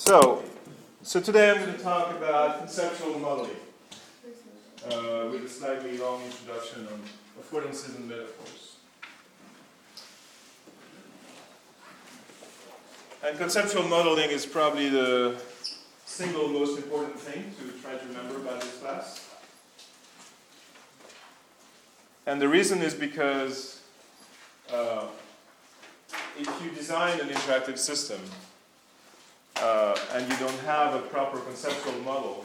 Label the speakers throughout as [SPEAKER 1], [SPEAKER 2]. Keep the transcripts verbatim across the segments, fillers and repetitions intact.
[SPEAKER 1] So, so today I'm going to talk about conceptual modeling uh, with a slightly long introduction on affordances and metaphors. And conceptual modeling is probably the single most important thing to try to remember about this class. And the reason is because uh, if you design an interactive system uh, and you don't have a proper conceptual model,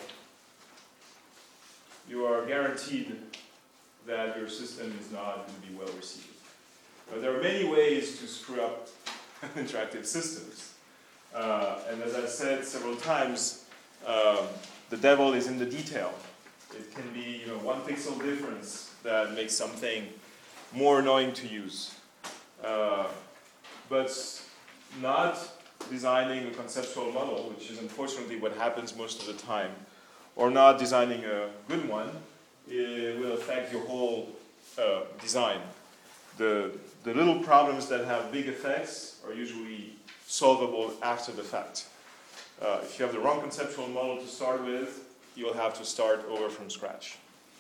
[SPEAKER 1] you are guaranteed that your system is not going to be well received. But there are many ways to screw up interactive systems. Uh, and as I've said several times, um, the devil is in the detail. It can be, you know, one pixel difference that makes something more annoying to use. Uh, but not designing a conceptual model, which is unfortunately what happens most of the time, or not designing a good one, it will affect your whole uh, design. The, the little problems that have big effects are usually solvable after the fact. Uh, if you have the wrong conceptual model to start with, you'll have to start over from scratch.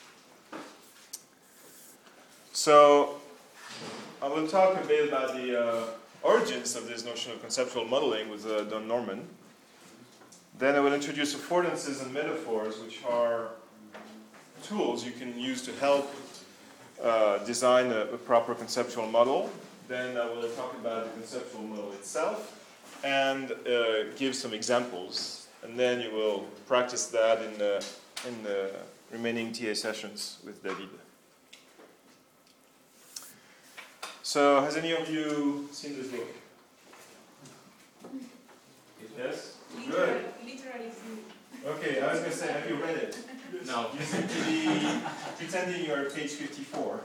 [SPEAKER 1] So, I will talk a bit about the uh, origins of this notion of conceptual modeling with uh, Don Norman. Then I will introduce affordances and metaphors, which are tools you can use to help uh, design a, a proper conceptual model. Then I will talk about the conceptual model itself and uh, give some examples. And then you will practice that in the, in the remaining T A sessions with David. So, has any of you seen this book? Yes? Good.
[SPEAKER 2] Literally seen.
[SPEAKER 1] Okay, I was going to say, have you read it?
[SPEAKER 3] No.
[SPEAKER 1] You seem to be pretending you're at page fifty-four.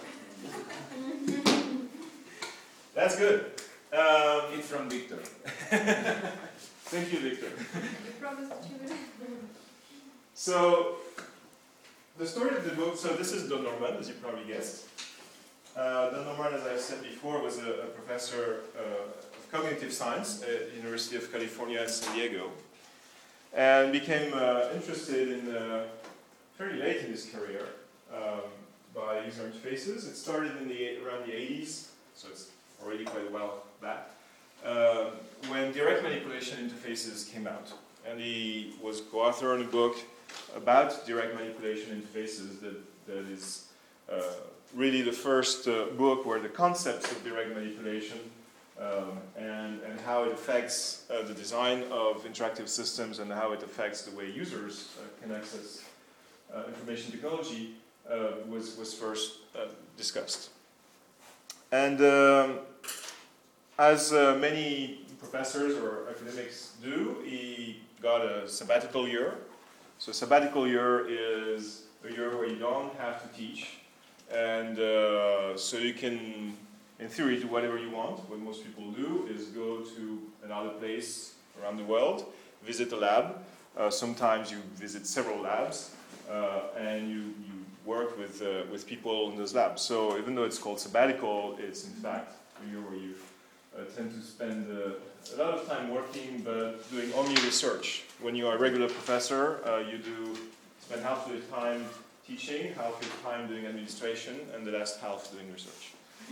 [SPEAKER 1] That's good. Um,
[SPEAKER 3] It's from Victor.
[SPEAKER 1] Thank you, Victor.
[SPEAKER 2] You promised that you would.
[SPEAKER 1] So, the story of the book, so this is Don Norman, as you probably guessed. Uh, Don Norman, as I've said before, was a, a professor uh, of cognitive science at the University of California in San Diego, and became uh, interested in uh, very late in his career um, by user interfaces. It started in the around the eighties, so it's already quite a while back, uh, when direct manipulation interfaces came out. And he was co-author on a book about direct manipulation interfaces that, that is uh, really the first uh, book where the concepts of direct manipulation um, and, and how it affects uh, the design of interactive systems and how it affects the way users uh, can access uh, information technology uh, was, was first uh, discussed. And um, as uh, many professors or academics do, he got a sabbatical year. So sabbatical year is a year where you don't have to teach. And uh, so you can, in theory, do whatever you want. What most people do is go to another place around the world, visit a lab. Uh, sometimes you visit several labs, uh, and you, you work with, uh, with people in those labs. So even though it's called sabbatical, it's in fact a year where you uh, tend to spend uh, a lot of time working, but doing only research. When you are a regular professor, uh, you do spend half of your time teaching, half your time doing administration, and the last half doing research.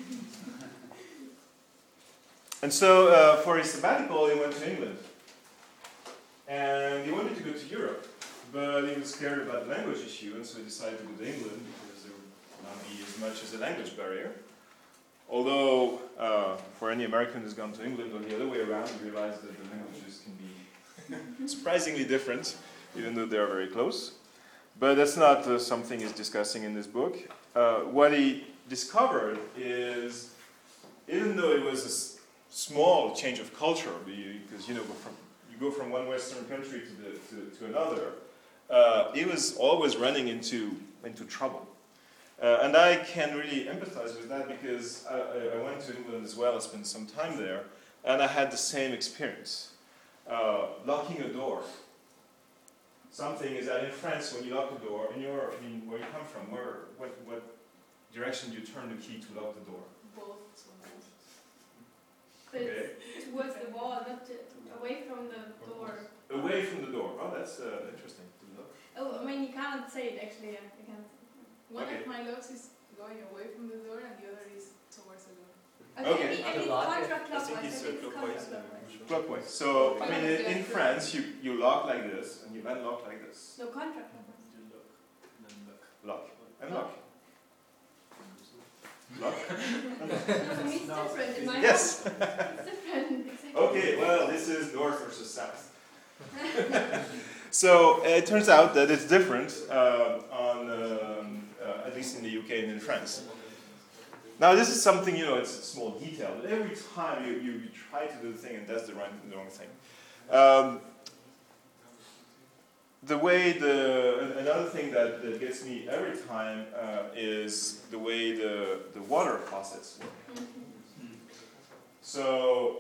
[SPEAKER 1] And so uh, for his sabbatical, he went to England. And he wanted to go to Europe, but he was scared about the language issue, and so he decided to go to England because there would not be as much as a language barrier. Although, uh, for any American who's gone to England or the other way around, you realize that the languages can be surprisingly different, even though they're very close. But that's not uh, something he's discussing in this book. Uh, what he discovered is, even though it was a s- small change of culture, because you know, from, you go from one Western country to, the, to, to another, uh, he was always running into, into trouble. Uh, and I can really empathize with that because I, I went to England as well, I spent some time there, and I had the same experience. Uh, locking a door. Something is that in France, when you lock a door, and you're, I mean, where you come from, where, what, what direction do you turn the key to lock the door?
[SPEAKER 2] Both sometimes. But
[SPEAKER 1] Okay.
[SPEAKER 2] it's towards the wall, not to, away from the door.
[SPEAKER 1] Away that's uh, interesting.
[SPEAKER 2] Oh, I mean, you cannot say it actually. Yeah, you can't.
[SPEAKER 3] One
[SPEAKER 1] Okay.
[SPEAKER 3] of my locks is going away from the door, and the other is towards the door.
[SPEAKER 2] Okay,
[SPEAKER 1] Okay.
[SPEAKER 2] I mean, I
[SPEAKER 4] The
[SPEAKER 2] mean
[SPEAKER 4] lock,
[SPEAKER 2] counterclockwise.
[SPEAKER 1] I think
[SPEAKER 2] I
[SPEAKER 1] it's,
[SPEAKER 2] think
[SPEAKER 1] uh,
[SPEAKER 2] it's
[SPEAKER 1] clockwise,
[SPEAKER 2] counterclockwise.
[SPEAKER 1] Clockwise. So, I mean, in, in France, you, you lock like this, and you unlock like this.
[SPEAKER 2] No, counterclockwise.
[SPEAKER 1] Lock. And lock. Lock.
[SPEAKER 2] No, for me it's
[SPEAKER 4] No.
[SPEAKER 2] different. In my
[SPEAKER 1] Yes.
[SPEAKER 2] house, it's different. Exactly.
[SPEAKER 1] Okay, well, this is north versus south. So uh, it turns out that it's different uh, on, um, uh, at least in the U K and in France. Now this is something, you know, it's a small detail, but every time you, you, you try to do the thing and that's the, right, the wrong thing. Um, the way the, another thing that, that gets me every time uh, is the way the, the water faucets work. So,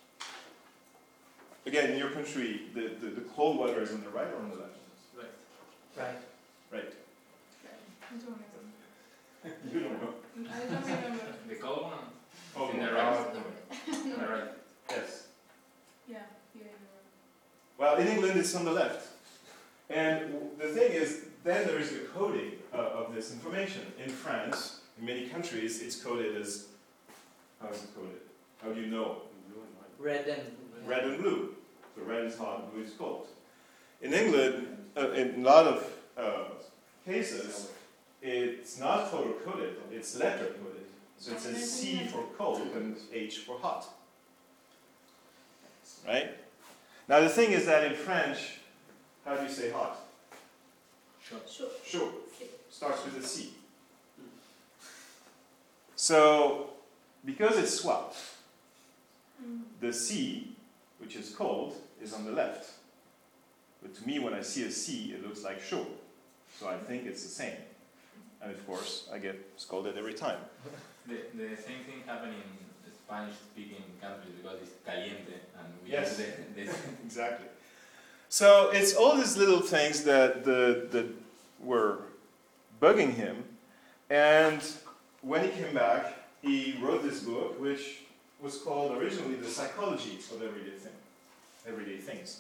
[SPEAKER 1] again, in your country, the, the, the cold water is on the right or on the left?
[SPEAKER 4] Right.
[SPEAKER 1] Right.
[SPEAKER 3] I don't remember.
[SPEAKER 1] You don't know.
[SPEAKER 3] I don't remember.
[SPEAKER 5] The cold one?
[SPEAKER 1] Oh,
[SPEAKER 5] In the
[SPEAKER 1] no.
[SPEAKER 5] right.
[SPEAKER 1] Uh,
[SPEAKER 3] No.
[SPEAKER 5] Right.
[SPEAKER 1] Yes.
[SPEAKER 3] Yeah, here in the
[SPEAKER 1] Well, in England, it's on the left. And w- the thing is, then there is the coding uh, of this information. In France, in many countries, it's coded as, how is it coded? How do you know?
[SPEAKER 4] Red and
[SPEAKER 1] Red and blue. So red is hot, blue is cold. In England, uh, in a lot of uh, cases, it's not color coded, it's letter coded. So it says C for cold and H for hot. Right? Now the thing is that in French, how do you say hot?
[SPEAKER 2] Sure.
[SPEAKER 1] Sure. Starts with a C. So, because it's swapped,
[SPEAKER 2] Mm.
[SPEAKER 1] the C, which is cold, is on the left. But to me, when I see a C, it looks like chaud. So I think it's the same. And of course, I get scolded every time.
[SPEAKER 5] The, the same thing happened in Spanish-speaking countries because it's caliente and we
[SPEAKER 1] Yes.
[SPEAKER 5] use the, the
[SPEAKER 1] Exactly. So it's all these little things that, the, that were bugging him. And when he came back, he wrote this book, which was called originally The Psychology of Everyday, thing, everyday Things,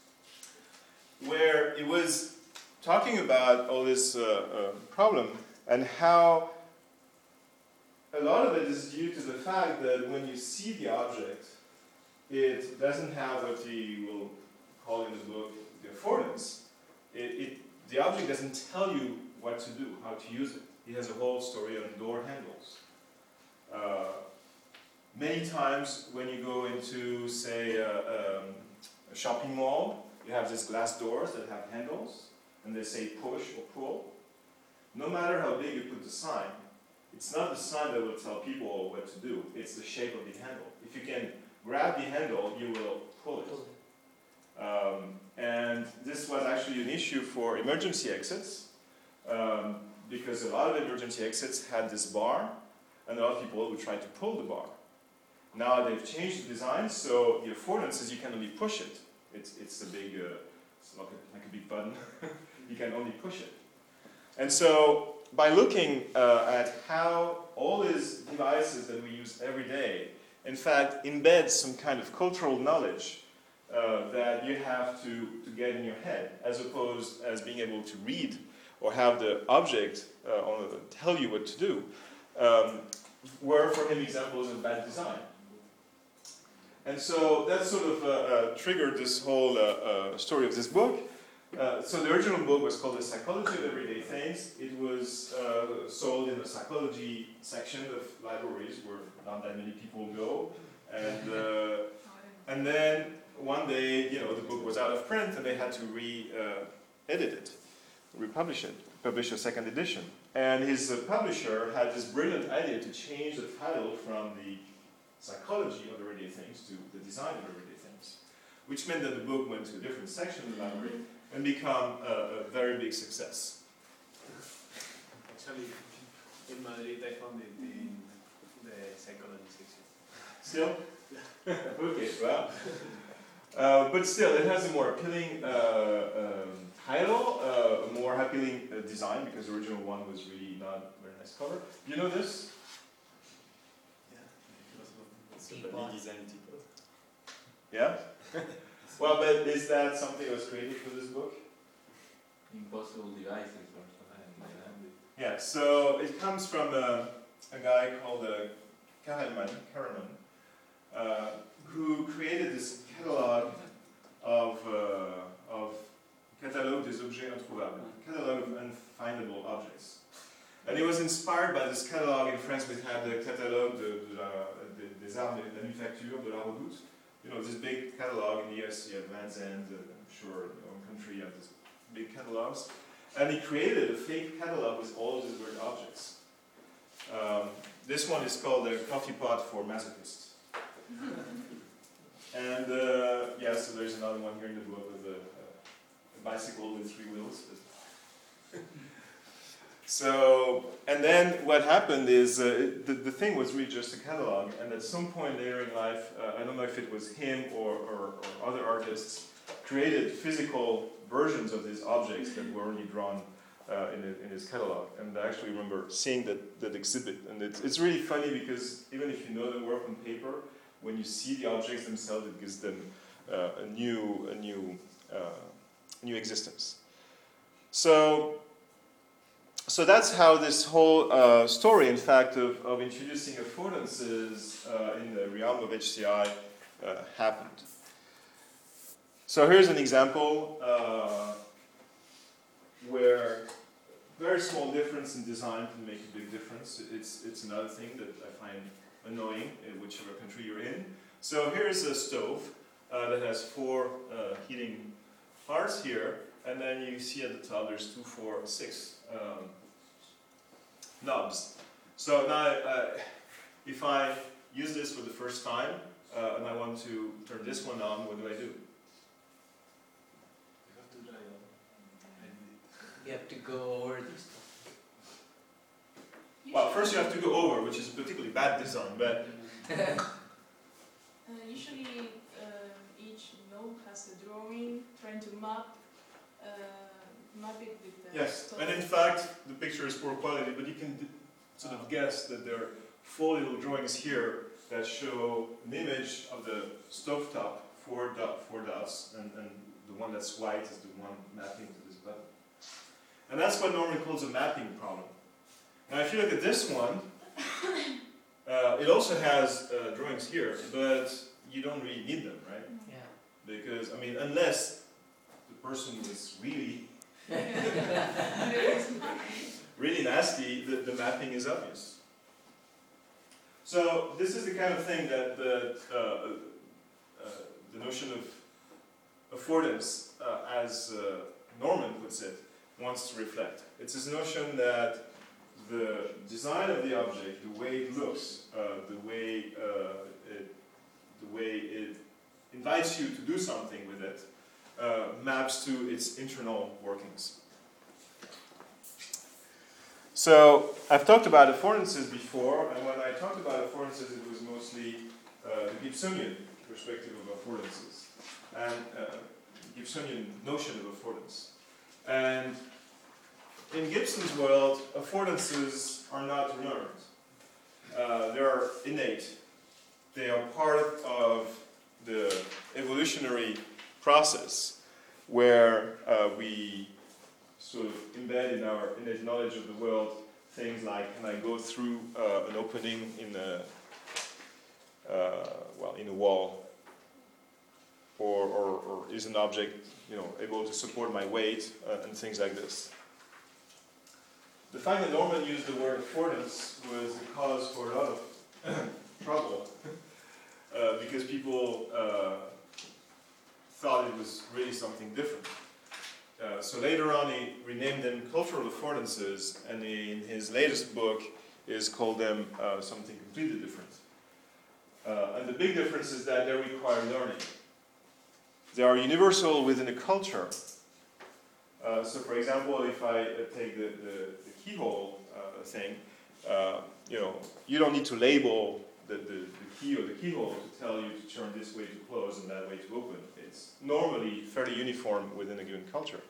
[SPEAKER 1] where it was talking about all this uh, uh, problem and how a lot of it is due to the fact that when you see the object, it doesn't have what he will call in the book the affordance. It, it, the object doesn't tell you what to do, how to use it. He has a whole story on door handles. Uh, many times when you go into, say, uh, um, a shopping mall, you have these glass doors that have handles, and they say push or pull. No matter how big you put the sign, it's not the sign that will tell people what to do, it's the shape of the handle. If you can grab the handle, you will pull it. Um, and this was actually an issue for emergency exits, um, because a lot of emergency exits had this bar, and a lot of people would try to pull the bar. Now they've changed the design, so the affordance is you can only push it. It's, it's a big, uh, it's like a, like a big button. You can only push it. And so, by looking uh, at how all these devices that we use every day, in fact, embed some kind of cultural knowledge uh, that you have to, to get in your head, as opposed as being able to read or have the object uh, on, tell you what to do, um, were for him examples of bad design. And so that sort of uh, uh, triggered this whole uh, uh, story of this book. Uh, so the original book was called The Psychology of Everyday Things. It was uh, sold in the psychology section of libraries where not that many people go. And, uh, and then one day, you know, the book was out of print and they had to re-edit it, republish it, publish a second edition. And his uh, publisher had this brilliant idea to change the title from the psychology of everyday things to the design of everyday things, which meant that the book went to a different section of the library and become a, a very big success.
[SPEAKER 6] Actually, in Madrid I found it in the psychology section.
[SPEAKER 1] Still? Okay, well. Uh, but still, it has a more appealing uh, um, title, uh, a more appealing uh, design, because the original one was really not a very nice cover. You know this?
[SPEAKER 6] Super design tipo.
[SPEAKER 1] Yeah? Well, but is that something that was created for this book?
[SPEAKER 5] Impossible devices or something like that.
[SPEAKER 1] Yeah, so it comes from a, a guy called uh, Kahneman, Kahneman uh, who created this catalog of, uh, of catalogue des objets introuvables, catalog of unfindable objects. And he was inspired by this catalog. In France, we had the catalogue de, de la, de, des armes de manufacture de la Redoute. You know, this big catalog. In the U S, you have Land's End, uh, I'm sure in your own country you have this big catalogs. And he created a fake catalog with all of these weird objects. Um, this one is called the coffee pot for masochists. And uh, yeah, so there's another one here in the book with a, a bicycle with three wheels. So, and then what happened is uh, the, the thing was really just a catalog, and at some point later in life, uh, I don't know if it was him or, or, or other artists, created physical versions of these objects that were only drawn uh, in, a, in his catalog. And I actually remember seeing that, that exhibit, and it's, it's really funny because even if you know the work on paper, when you see the objects themselves, it gives them uh, a new, a new, uh, new existence. So. So that's how this whole uh, story, in fact, of, of introducing affordances uh, in the realm of H C I uh, happened. So here's an example uh, where very small difference in design can make a big difference. It's, it's another thing that I find annoying in whichever country you're in. So here's a stove uh, that has four uh, heating parts here, and then you see at the top there's two, four, six um, knobs. So now, uh, if I use this for the first time uh, and I want to turn this one on, what do I do?
[SPEAKER 6] You have to try on.
[SPEAKER 4] You have to go over this.
[SPEAKER 1] Well, first you have to go over, which is a particularly bad design, but
[SPEAKER 2] Uh, usually, uh, each node has a drawing trying to map uh, map it with the
[SPEAKER 1] yes.
[SPEAKER 2] stove.
[SPEAKER 1] And in fact, the picture is poor quality, but you can d- sort of guess that there are four little drawings here that show an image of the stovetop, four dot four dots, and, and the one that's white is the one mapping to this button. And that's what Norman calls a mapping problem. Now, if you look at this one, uh, it also has uh, drawings here, but you don't really need them, right?
[SPEAKER 4] Yeah.
[SPEAKER 1] Because, I mean, unless the person was really, really nasty, the, the mapping is obvious. So this is the kind of thing that the, uh, uh, the notion of affordance, uh, as uh, Norman puts it, wants to reflect. It's this notion that the design of the object, the way it looks, uh, the way uh, it, the way it invites you to do something with it, uh, maps to its internal workings. So I've talked about affordances before, and when I talked about affordances, it was mostly uh, the Gibsonian perspective of affordances and uh, Gibsonian notion of affordance. And in Gibson's world, affordances are not learned. Uh, they are innate. They are part of the evolutionary process where uh, we sort of embed in our innate knowledge of the world things like, can I go through uh, an opening in a, uh, well, in a wall? Or, or, or is an object, you know, able to support my weight uh, and things like this. The fact that Norman used the word affordance was a cause for a lot of trouble uh, because people uh, thought it was really something different. Uh, so later on he renamed them cultural affordances, and in his latest book is called them uh, something completely different. Uh, and the big difference is that they require learning. They are universal within a culture. Uh, so, for example, if I uh, take the, the, the keyhole uh, thing, uh, you know, you don't need to label the, the, the key or the keyhole to tell you to turn this way to close and that way to open. It's normally fairly uniform within a given culture.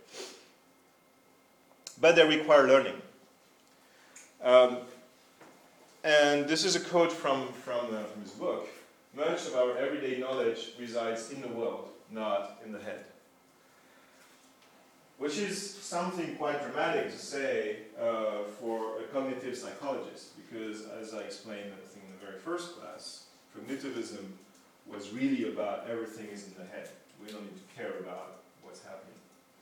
[SPEAKER 1] But they require learning. Um, and this is a quote from, from, uh, from his book. Much of our everyday knowledge resides in the world, not in the head. Which is something quite dramatic to say uh, for a cognitive psychologist, because as I explained, I think in the very first class, cognitivism was really about everything is in the head. We don't need to care about what's happening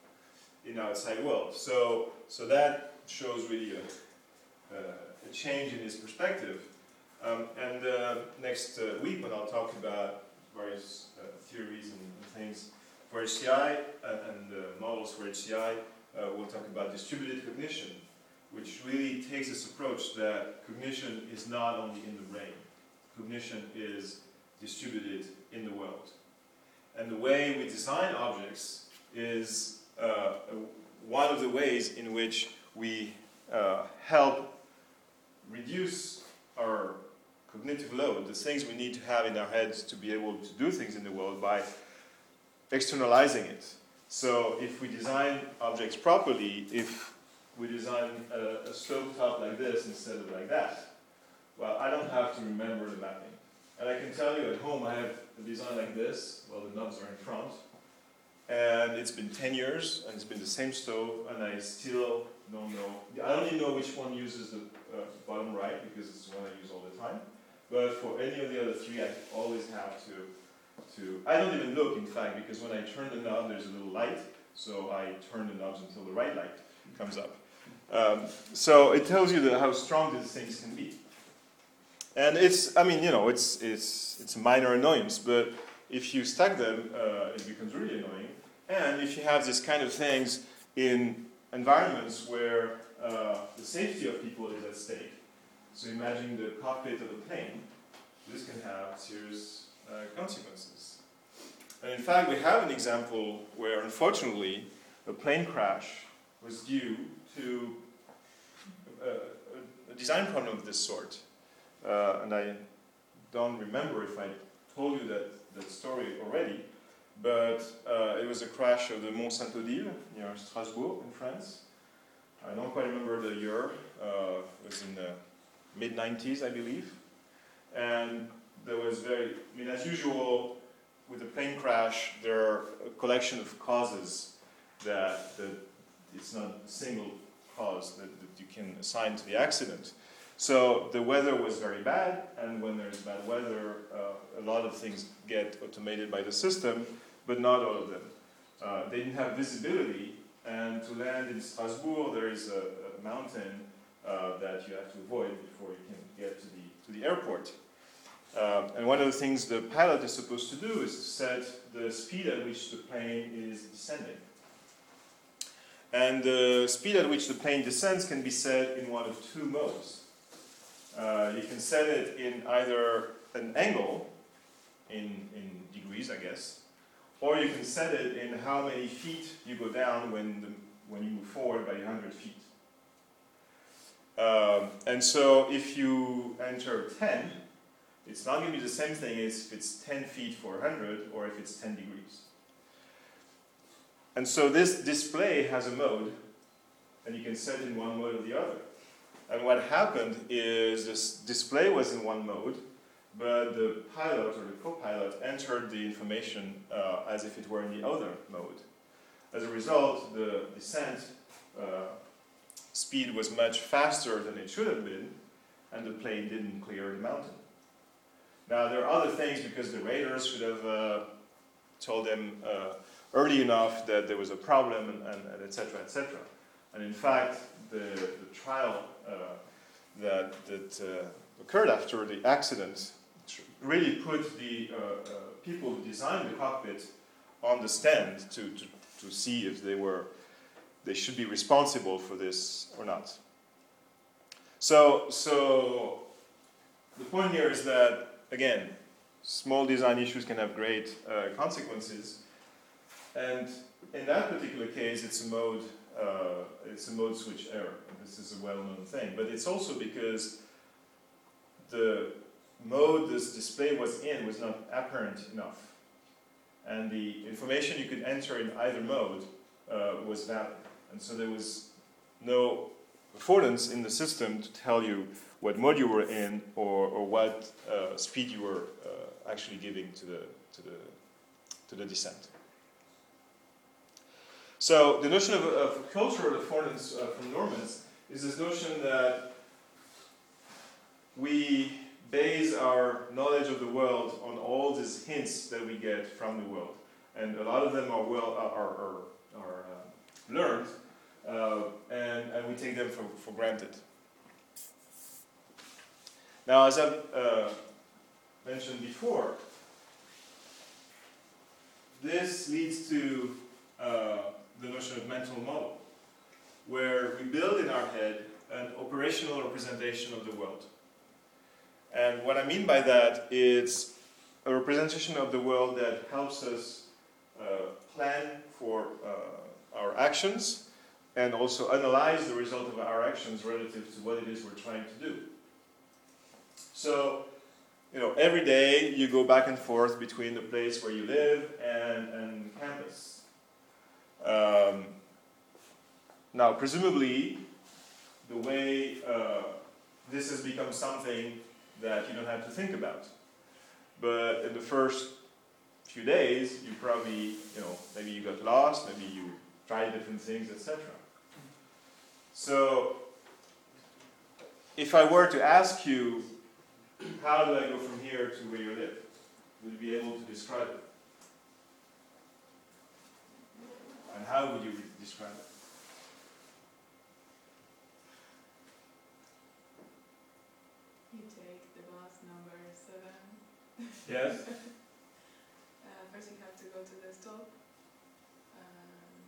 [SPEAKER 1] in outside world. So, so that shows really a, uh, a change in his perspective. Um, and uh, next uh, week, when I'll talk about various uh, theories and, and things for H C I and, and uh, models for H C I, uh, we'll talk about distributed cognition, which really takes this approach that cognition is not only in the brain. Cognition is distributed in the world. And the way we design objects is uh, one of the ways in which we uh, help reduce our cognitive load, the things we need to have in our heads to be able to do things in the world, by externalizing it. So if we design objects properly, if we design a, a stove top like this instead of like that, well, I don't have to remember the mapping. And I can tell you at home I have a design like this, well, the knobs are in front, and it's been ten years, and it's been the same stove, and I still don't know. I only know which one uses the uh, bottom right, because it's the one I use all the time. But for any of the other three, I always have to To, I don't even look, in fact, because when I turn the knob, there's a little light, so I turn the knobs until the right light comes up. Um, so it tells you that how strong these things can be. And it's, I mean, you know, it's, it's, it's a minor annoyance, but if you stack them, uh, it becomes really annoying. And if you have these kind of things in environments where uh, the safety of people is at stake, so imagine the cockpit of a plane, this can have serious Uh, consequences. And in fact, we have an example where, unfortunately, a plane crash was due to a, a, a design problem of this sort. Uh, and I don't remember if I told you that, that story already, but uh, it was a crash of the Mont Saint-Odile near Strasbourg in France. I don't quite remember the year. Uh, it was in the mid nineties, I believe. And there was very, I mean, as usual, with a plane crash, there are a collection of causes that, that it's not a single cause that, that you can assign to the accident. So the weather was very bad, and when there's bad weather, uh, a lot of things get automated by the system, but not all of them. Uh, they didn't have visibility, and to land in Strasbourg, there is a, a mountain uh, that you have to avoid before you can get to the, to the airport. Um, and one of the things the pilot is supposed to do is to set the speed at which the plane is descending. And the speed at which the plane descends can be set in one of two modes. Uh, you can set it in either an angle, in, in degrees, I guess, or you can set it in how many feet you go down when, the, when you move forward by one hundred feet. Um, and so if you enter ten, it's not going to be the same thing as if it's ten feet for one hundred or if it's ten degrees. And so this display has a mode, and you can set in one mode or the other. And what happened is this display was in one mode, but the pilot or the co-pilot entered the information uh, as if it were in the other mode. As a result, the descent uh, speed was much faster than it should have been, and the plane didn't clear the mountain. Now, there are other things, because the radars should have uh, told them uh, early enough that there was a problem, and, and, and et cetera, et cetera. And in fact, the, the trial uh, that, that uh, occurred after the accident really put the uh, uh, people who designed the cockpit on the stand to, to, to see if they were, they should be responsible for this or not. So, so the point here is that, again, small design issues can have great uh, consequences, and in that particular case, it's a mode, uh, it's a mode switch error. This is a well-known thing, but it's also because the mode this display was in was not apparent enough, and the information you could enter in either mode uh, was valid, and so there was no affordance in the system to tell you what mode you were in, or, or what uh, speed you were uh, actually giving to the to the to the descent. So the notion of, of cultural affordance uh, from Normans is this notion that we base our knowledge of the world on all these hints that we get from the world, and a lot of them are well are are, are uh, learned, uh, and and we take them for, for granted. Now, as I've uh, mentioned before, this leads to uh, the notion of mental model, where we build in our head an operational representation of the world. And what I mean by that is a representation of the world that helps us uh, plan for uh, our actions and also analyze the result of our actions relative to what it is we're trying to do. So, you know, every day you go back and forth between the place where you live and, and campus. Um, now, presumably, the way uh, this has become something that you don't have to think about. But in the first few days, you probably, you know, maybe you got lost, maybe you tried different things, et cetera. So, if I were to ask you, how do I go from here to where you live? Would you be able to describe it? And how would you describe it?
[SPEAKER 3] You take the bus number seven.
[SPEAKER 1] Yes?
[SPEAKER 3] Uh, first you have to go to the stop. Um,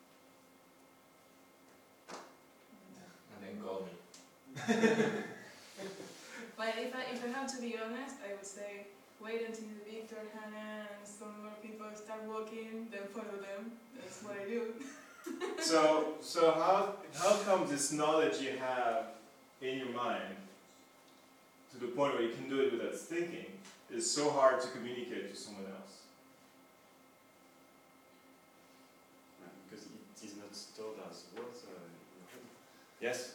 [SPEAKER 5] And then call me.
[SPEAKER 3] But if I, if I have to be honest, I would say wait until Victor, Hannah, and some more people start walking, then follow them. That's what I do.
[SPEAKER 1] So, so how, how come this knowledge you have in your mind, to the point where you can do it without thinking, is so hard to communicate to someone else?
[SPEAKER 7] Because it is not stored as words uh, in your head.
[SPEAKER 1] Yes?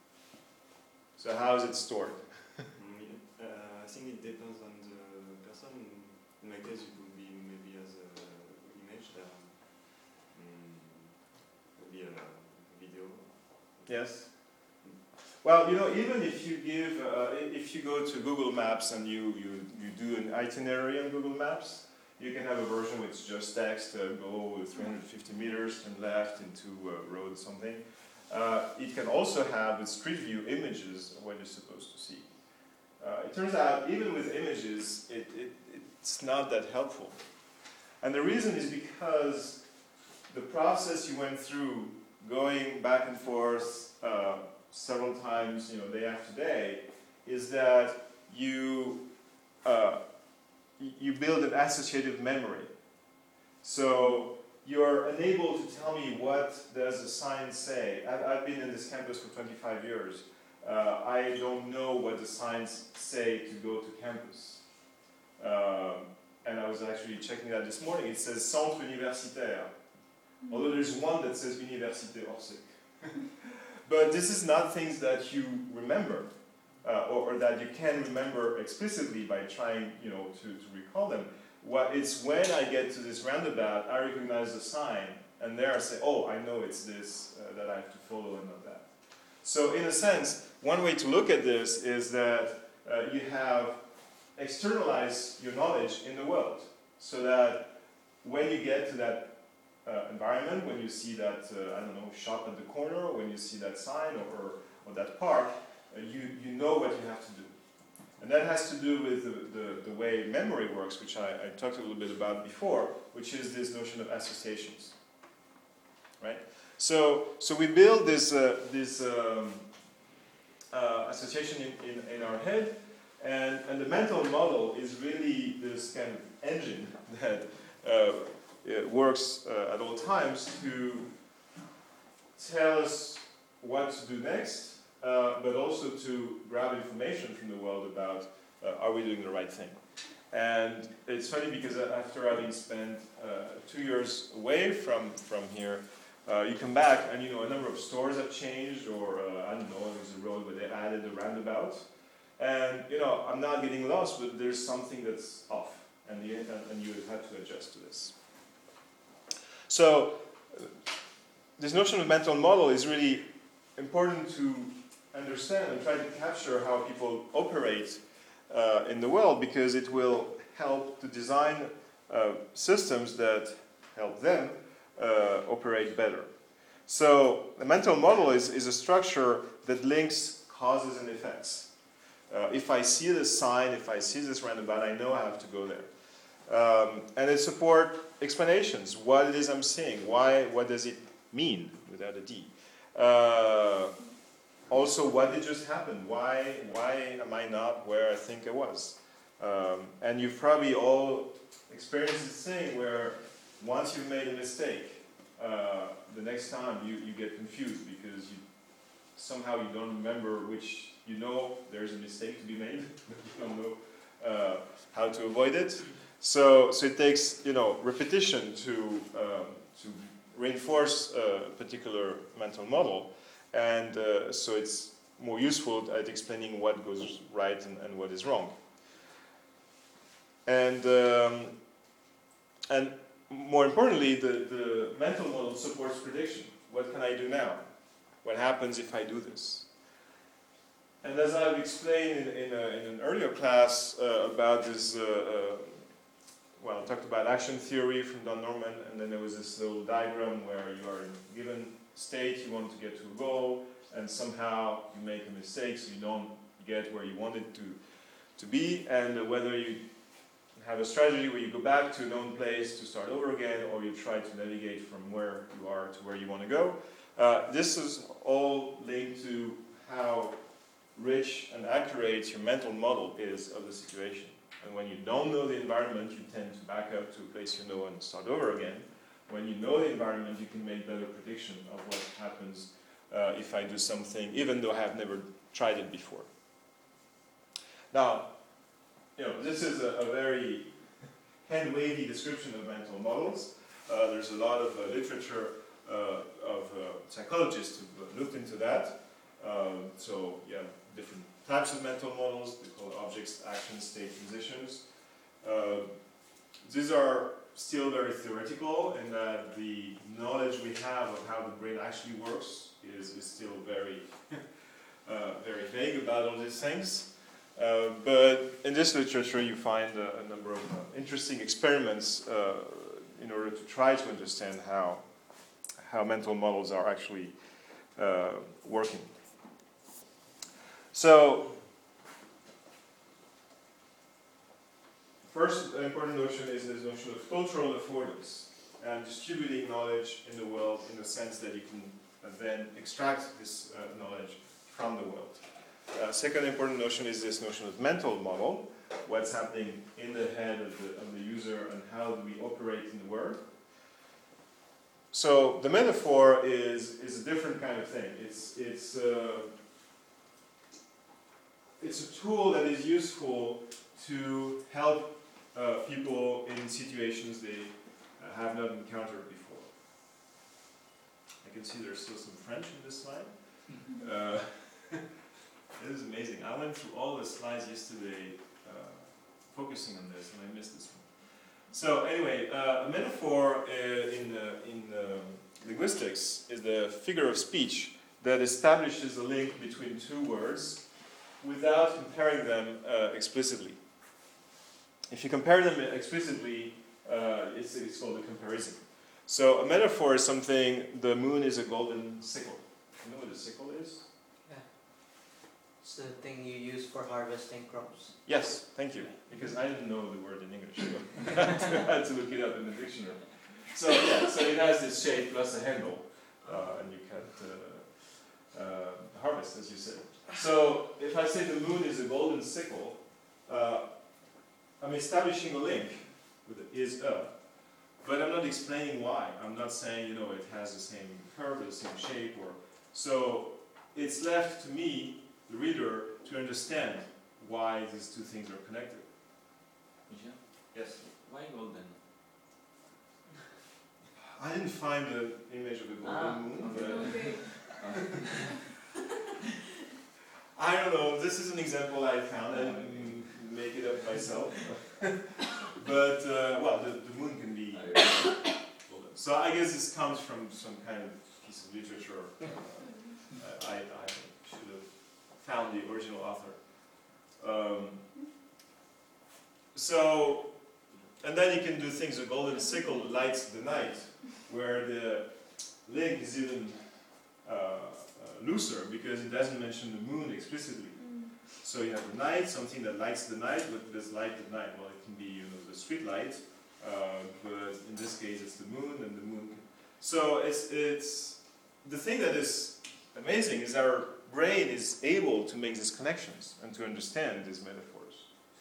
[SPEAKER 1] So how is it stored?
[SPEAKER 7] Mm, uh, I think it depends on the person. In my case, it would be maybe as an image, uh, mm, maybe a video.
[SPEAKER 1] Yes? Well, you know, even if you give, uh, if you go to Google Maps and you, you, you do an itinerary on Google Maps, you can have a version with just text, uh, go three hundred fifty meters, turn left into a road something. Uh, it can also have with Street View images of what you're supposed to see. Uh, it turns out, even with images, it, it, it's not that helpful. And the reason is because the process you went through, going back and forth uh, several times, you know, day after day, is that you uh, you build an associative memory. So you're unable to tell me what does a sign say. I've, I've been in this campus for twenty-five years. Uh, I don't know what the signs say to go to campus. Um, and I was actually checking that this morning. It says Centre Universitaire. Although there's one that says Université Orsec. But this is not things that you remember, uh, or, or that you can remember explicitly by trying, you know, to, to recall them. What it's when I get to this roundabout, I recognize the sign, and there I say, oh, I know it's this uh, that I have to follow and not that. So in a sense, one way to look at this is that uh, you have externalized your knowledge in the world, so that when you get to that Uh, environment, when you see that, uh, I don't know, shop at the corner, when you see that sign or, or, or that park, uh, you, you know what you have to do. And that has to do with the, the, the way memory works, which I, I talked a little bit about before, which is this notion of associations. Right? So, so we build this, uh, this um, uh, association in, in, in our head, and, and the mental model is really this kind of engine that uh, it works uh, at all times to tell us what to do next, uh, but also to grab information from the world about uh, are we doing the right thing. And it's funny because after having spent uh, two years away from, from here, uh, you come back and you know a number of stores have changed, or uh, I don't know, there's a road where they added a roundabout. And you know, I'm not getting lost, but there's something that's off, and, the, and you have to adjust to this. So, this notion of mental model is really important to understand and try to capture how people operate uh, in the world, because it will help to design uh, systems that help them uh, operate better. So the mental model is, is a structure that links causes and effects. Uh, if I see this sign, if I see this roundabout, I know I have to go there. Um, and it supports explanations, what it is I'm seeing, why, what does it mean, without a D. Uh, also, what did just happen? Why, why am I not where I think I was? Um, and you've probably all experienced this thing where once you've made a mistake, uh, the next time you, you get confused because you, somehow you don't remember which, you know there's a mistake to be made, but you don't know uh, how to avoid it. So, so it takes, you know, repetition to, um, to reinforce a particular mental model, and uh, so it's more useful at explaining what goes right and, and what is wrong. And, um, and more importantly, the, the mental model supports prediction. What can I do now? What happens if I do this? And as I've explained in, in, a, in an earlier class uh, about this, uh, uh, well, I talked about action theory from Don Norman, and then there was this little diagram where you are in a given state, you want to get to a goal, and somehow you make a mistake, so you don't get where you wanted to, to be, and whether you have a strategy where you go back to a known place to start over again, or you try to navigate from where you are to where you want to go. Uh, this is all linked to how rich and accurate your mental model is of the situation. And when you don't know the environment, you tend to back up to a place you know and start over again. When you know the environment, you can make better prediction of what happens uh, if I do something, even though I have never tried it before. Now, you know, this is a, a very hand-wavy description of mental models. Uh, there's a lot of uh, literature uh, of uh, psychologists who've looked into that. Uh, so, yeah, different types of mental models. They call it objects, actions, state, transitions. Uh, these are still very theoretical, in that the knowledge we have of how the brain actually works is, is still very, uh, very vague about all these things. Uh, but in this literature, you find a, a number of uh, interesting experiments uh, in order to try to understand how, how mental models are actually uh, working. So, first important notion is this notion of cultural affordance and distributing knowledge in the world in the sense that you can uh, then extract this uh, knowledge from the world. Uh, second important notion is this notion of mental model, what's happening in the head of the, of the user and how do we operate in the world. So the metaphor is, is a different kind of thing. It's, it's, uh, it's a tool that is useful to help uh, people in situations they uh, have not encountered before. I can see there's still some French in this slide. Uh, It is amazing. I went through all the slides yesterday uh, focusing on this, and I missed this one. So anyway, uh, a metaphor uh, in, uh, in uh, linguistics is the figure of speech that establishes a link between two words without comparing them uh, explicitly. If you compare them explicitly, uh, it's, it's called a comparison. So a metaphor is something, the moon is a golden sickle. You know what a sickle is?
[SPEAKER 4] It's the thing you use for harvesting crops.
[SPEAKER 1] Yes, thank you. Because I didn't know the word in English, so I had to, I had to look it up in the dictionary. So yeah, so it has this shape plus a handle, uh, and you cut uh, uh, harvest, as you said. So if I say the moon is a golden sickle, uh, I'm establishing a link with the is a, but I'm not explaining why. I'm not saying, you know, it has the same curve, the same shape, or so it's left to me, the reader, to understand why these two things are connected.
[SPEAKER 5] Michel,
[SPEAKER 1] Yes?
[SPEAKER 5] why golden?
[SPEAKER 1] I didn't find the image of the golden
[SPEAKER 5] Ah,
[SPEAKER 1] moon,
[SPEAKER 5] okay.
[SPEAKER 1] but
[SPEAKER 2] Okay.
[SPEAKER 1] I don't know. This is an example I found. I didn't make it up myself. But, uh, well, the, the moon can be golden. So I guess this comes from some kind of piece of literature. Uh, I, I should have found the original author. Um, so, and then you can do things. The golden sickle lights the night, where the link is even uh, uh, looser because it doesn't mention the moon explicitly. So you have the night, something that lights the night. What does light the night? Well, it can be, you know, the street light, uh, but in this case it's the moon, and the moon. Can, so it's it's the thing that is amazing is our brain is able to make these connections and to understand these metaphors.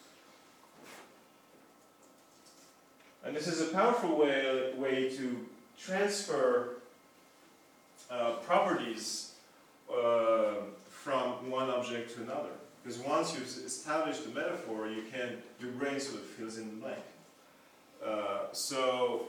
[SPEAKER 1] And this is a powerful way way to transfer uh, properties uh, from one object to another. Because once you've established the metaphor, you can, your brain sort of fills in the blank. Uh, so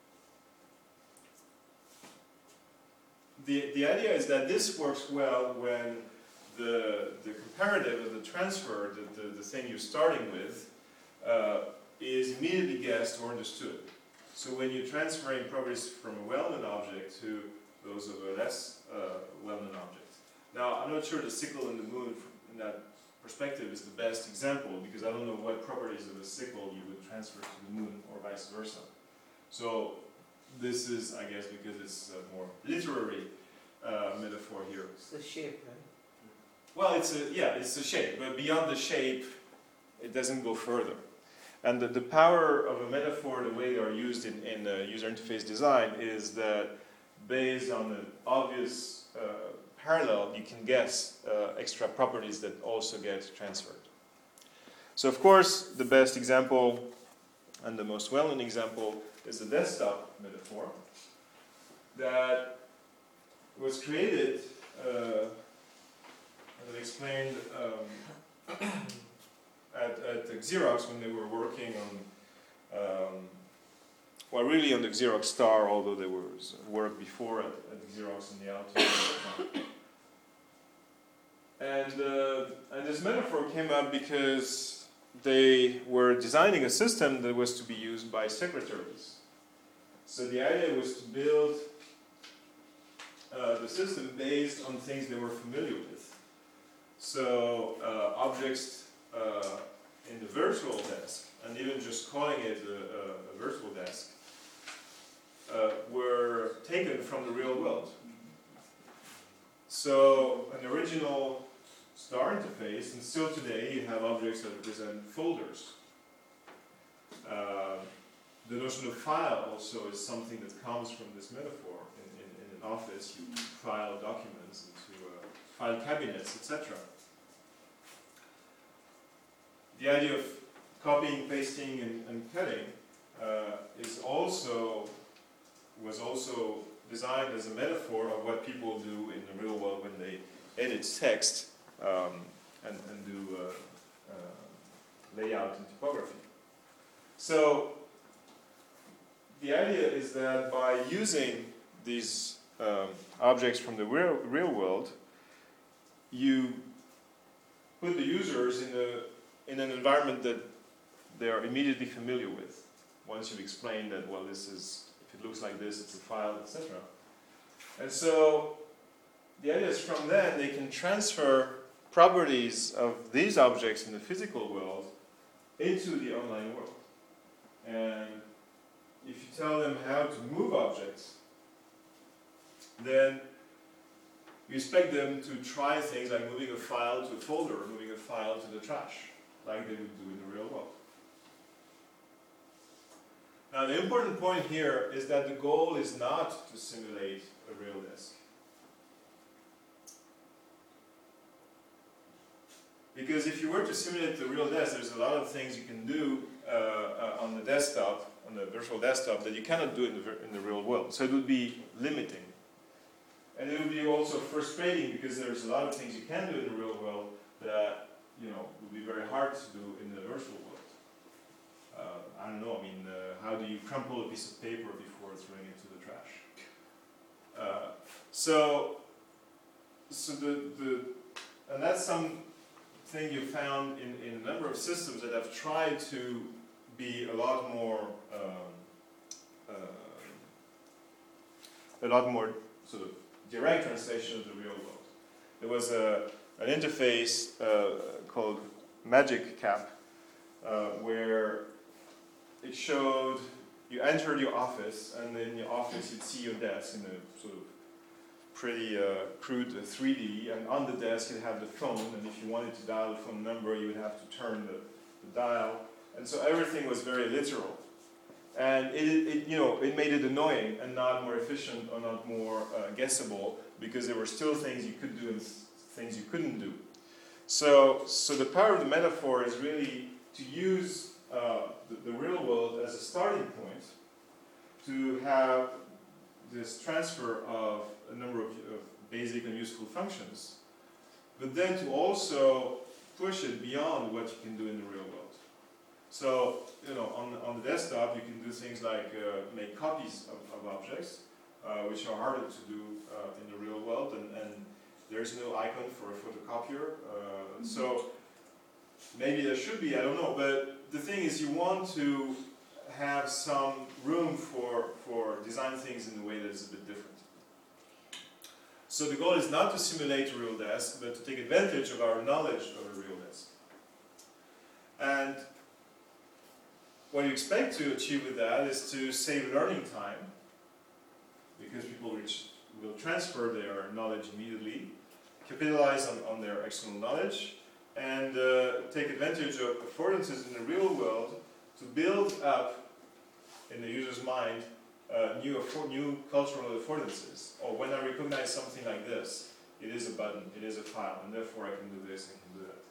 [SPEAKER 1] the the idea is that this works well when the the comparative of the transfer, the, the, the thing you're starting with, uh, is immediately guessed or understood. So when you're transferring properties from a well-known object to those of a less uh, well-known object. Now, I'm not sure the sickle and the moon in that perspective is the best example, because I don't know what properties of a sickle you would transfer to the moon or vice versa. So this is, I guess, because it's a more literary uh, metaphor here.
[SPEAKER 4] It's the shape, right?
[SPEAKER 1] Well, it's a, yeah, it's a shape, but beyond the shape, it doesn't go further. And the, the power of a metaphor, the way they are used in, in uh, user interface design, is that based on an obvious uh, parallel, you can guess uh, extra properties that also get transferred. So of course, the best example and the most well-known example is the desktop metaphor that was created, uh, as I explained, um, at, at Xerox when they were working on, um, well, really on the Xerox Star, although there was work before at, at Xerox in the Alto. And, uh, and this metaphor came up because they were designing a system that was to be used by secretaries. So the idea was to build uh, the system based on things they were familiar with. So uh, objects uh, in the virtual desk, and even just calling it a, a, a virtual desk, uh, were taken from the real world. So an original Star interface, and still today you have objects that represent folders. Uh, the notion of file also is something that comes from this metaphor. In, in, in an office, you file documents into uh, file cabinets, et cetera. The idea of copying, pasting, and, and cutting uh, is also was also designed as a metaphor of what people do in the real world when they edit text um, and, and do uh, uh, layout and typography. So the idea is that by using these um, objects from the real, real world, you put the users in a in an environment that they are immediately familiar with. Once you've explained that, well, this is, if it looks like this, it's a file, et cetera. And so the idea is from then they can transfer properties of these objects in the physical world into the online world. And if you tell them how to move objects, then you expect them to try things like moving a file to a folder, or moving a file to the trash, like they would do in the real world. Now the important point here is that the goal is not to simulate a real disk. Because if you were to simulate the real desk, there's a lot of things you can do uh, uh, on the desktop, on the virtual desktop, that you cannot do in the, in the real world. So it would be limiting. And it would be also frustrating because there's a lot of things you can do in the real world that, you know, would be very hard to do in the virtual world. Uh, I don't know, I mean, uh, how do you crumple a piece of paper before throwing it to the trash? Uh, so, so the, the, and that's something you found in, in a number of systems that have tried to be a lot more, um, uh, a lot more sort of direct translation of the real world. There was a, an interface uh, called Magic Cap, uh, where it showed you entered your office, and in your office you'd see your desk in a sort of pretty uh, crude uh, three D, and on the desk you'd have the phone, and if you wanted to dial the phone number, you would have to turn the, the dial, and so everything was very literal. And it, it, you know, it made it annoying and not more efficient or not more uh, guessable, because there were still things you could do and things you couldn't do. So, so the power of the metaphor is really to use uh, the, the real world as a starting point to have this transfer of a number of, of basic and useful functions, but then to also push it beyond what you can do in the real world. So, you know, on, on the desktop you can do things like uh, make copies of, of objects, uh, which are harder to do uh, in the real world, and, and there's no icon for a photocopier. Uh, so maybe there should be, I don't know, but the thing is you want to have some room for, for design things in a way that is a bit different. So the goal is not to simulate a real desk, but to take advantage of our knowledge of a real desk. And what you expect to achieve with that is to save learning time, because people reach, will transfer their knowledge immediately, capitalize on, on their external knowledge, and uh, take advantage of affordances in the real world to build up in the user's mind uh, new, new cultural affordances. Or when I recognize something like this, it is a button, it is a file, and therefore I can do this, I can do that.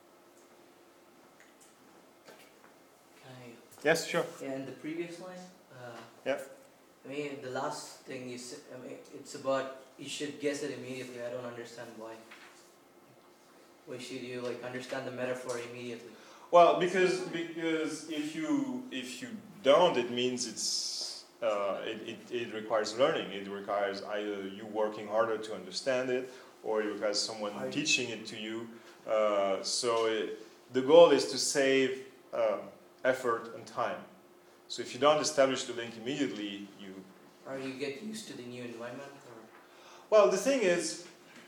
[SPEAKER 1] Yes, sure.
[SPEAKER 4] Yeah, in the previous line, uh,
[SPEAKER 1] yeah.
[SPEAKER 4] I mean, the last thing you said, I mean, it's about you should guess it immediately. I don't understand why. Why should you like understand the metaphor immediately?
[SPEAKER 1] Well, because because if you if you don't, it means it's uh, it, it it requires learning. It requires either you working harder to understand it, or it requires someone
[SPEAKER 4] Are
[SPEAKER 1] teaching it to you. Uh, so it, the goal is to save Um, effort and time. So if you don't establish the link immediately, you...
[SPEAKER 4] Or you get used to the new environment? Or?
[SPEAKER 1] Well, the thing is,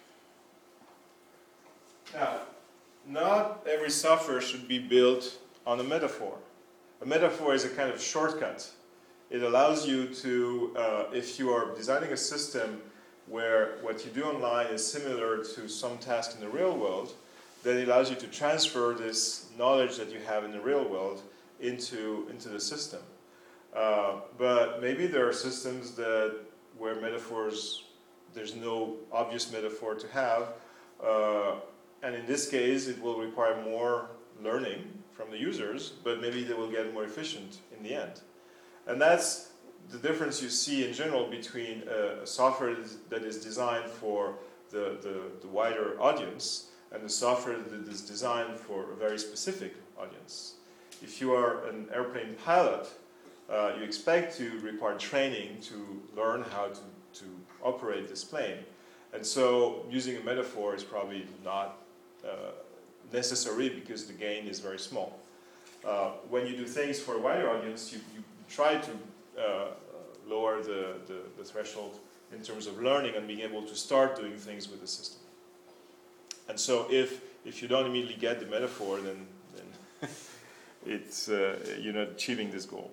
[SPEAKER 1] now, not every software should be built on a metaphor. A metaphor is a kind of shortcut. It allows you to, uh, if you are designing a system where what you do online is similar to some task in the real world, then it allows you to transfer this knowledge that you have in the real world into into the system. Uh, but maybe there are systems that where metaphors, there's no obvious metaphor to have, uh, and in this case it will require more learning from the users, but maybe they will get more efficient in the end. And that's the difference you see in general between a, a software that is designed for the, the, the wider audience and the software that is designed for a very specific audience. If you are an airplane pilot, uh, you expect to require training to learn how to, to operate this plane. And so using a metaphor is probably not uh, necessary because the gain is very small. Uh, when you do things for a wider audience, you, you try to uh, lower the, the, the threshold in terms of learning and being able to start doing things with the system. And so if, if you don't immediately get the metaphor, then, then it's, uh, you're not achieving this goal.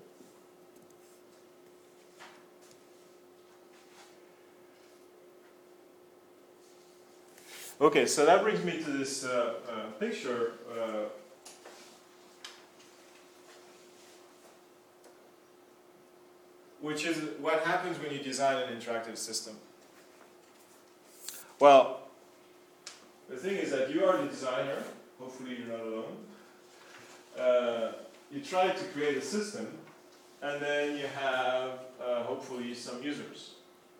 [SPEAKER 1] Okay, so that brings me to this uh, uh, picture. Uh, which is what happens when you design an interactive system. Well, the thing is that you are the designer, hopefully you're not alone. Uh, you try to create a system, and then you have, uh, hopefully, some users.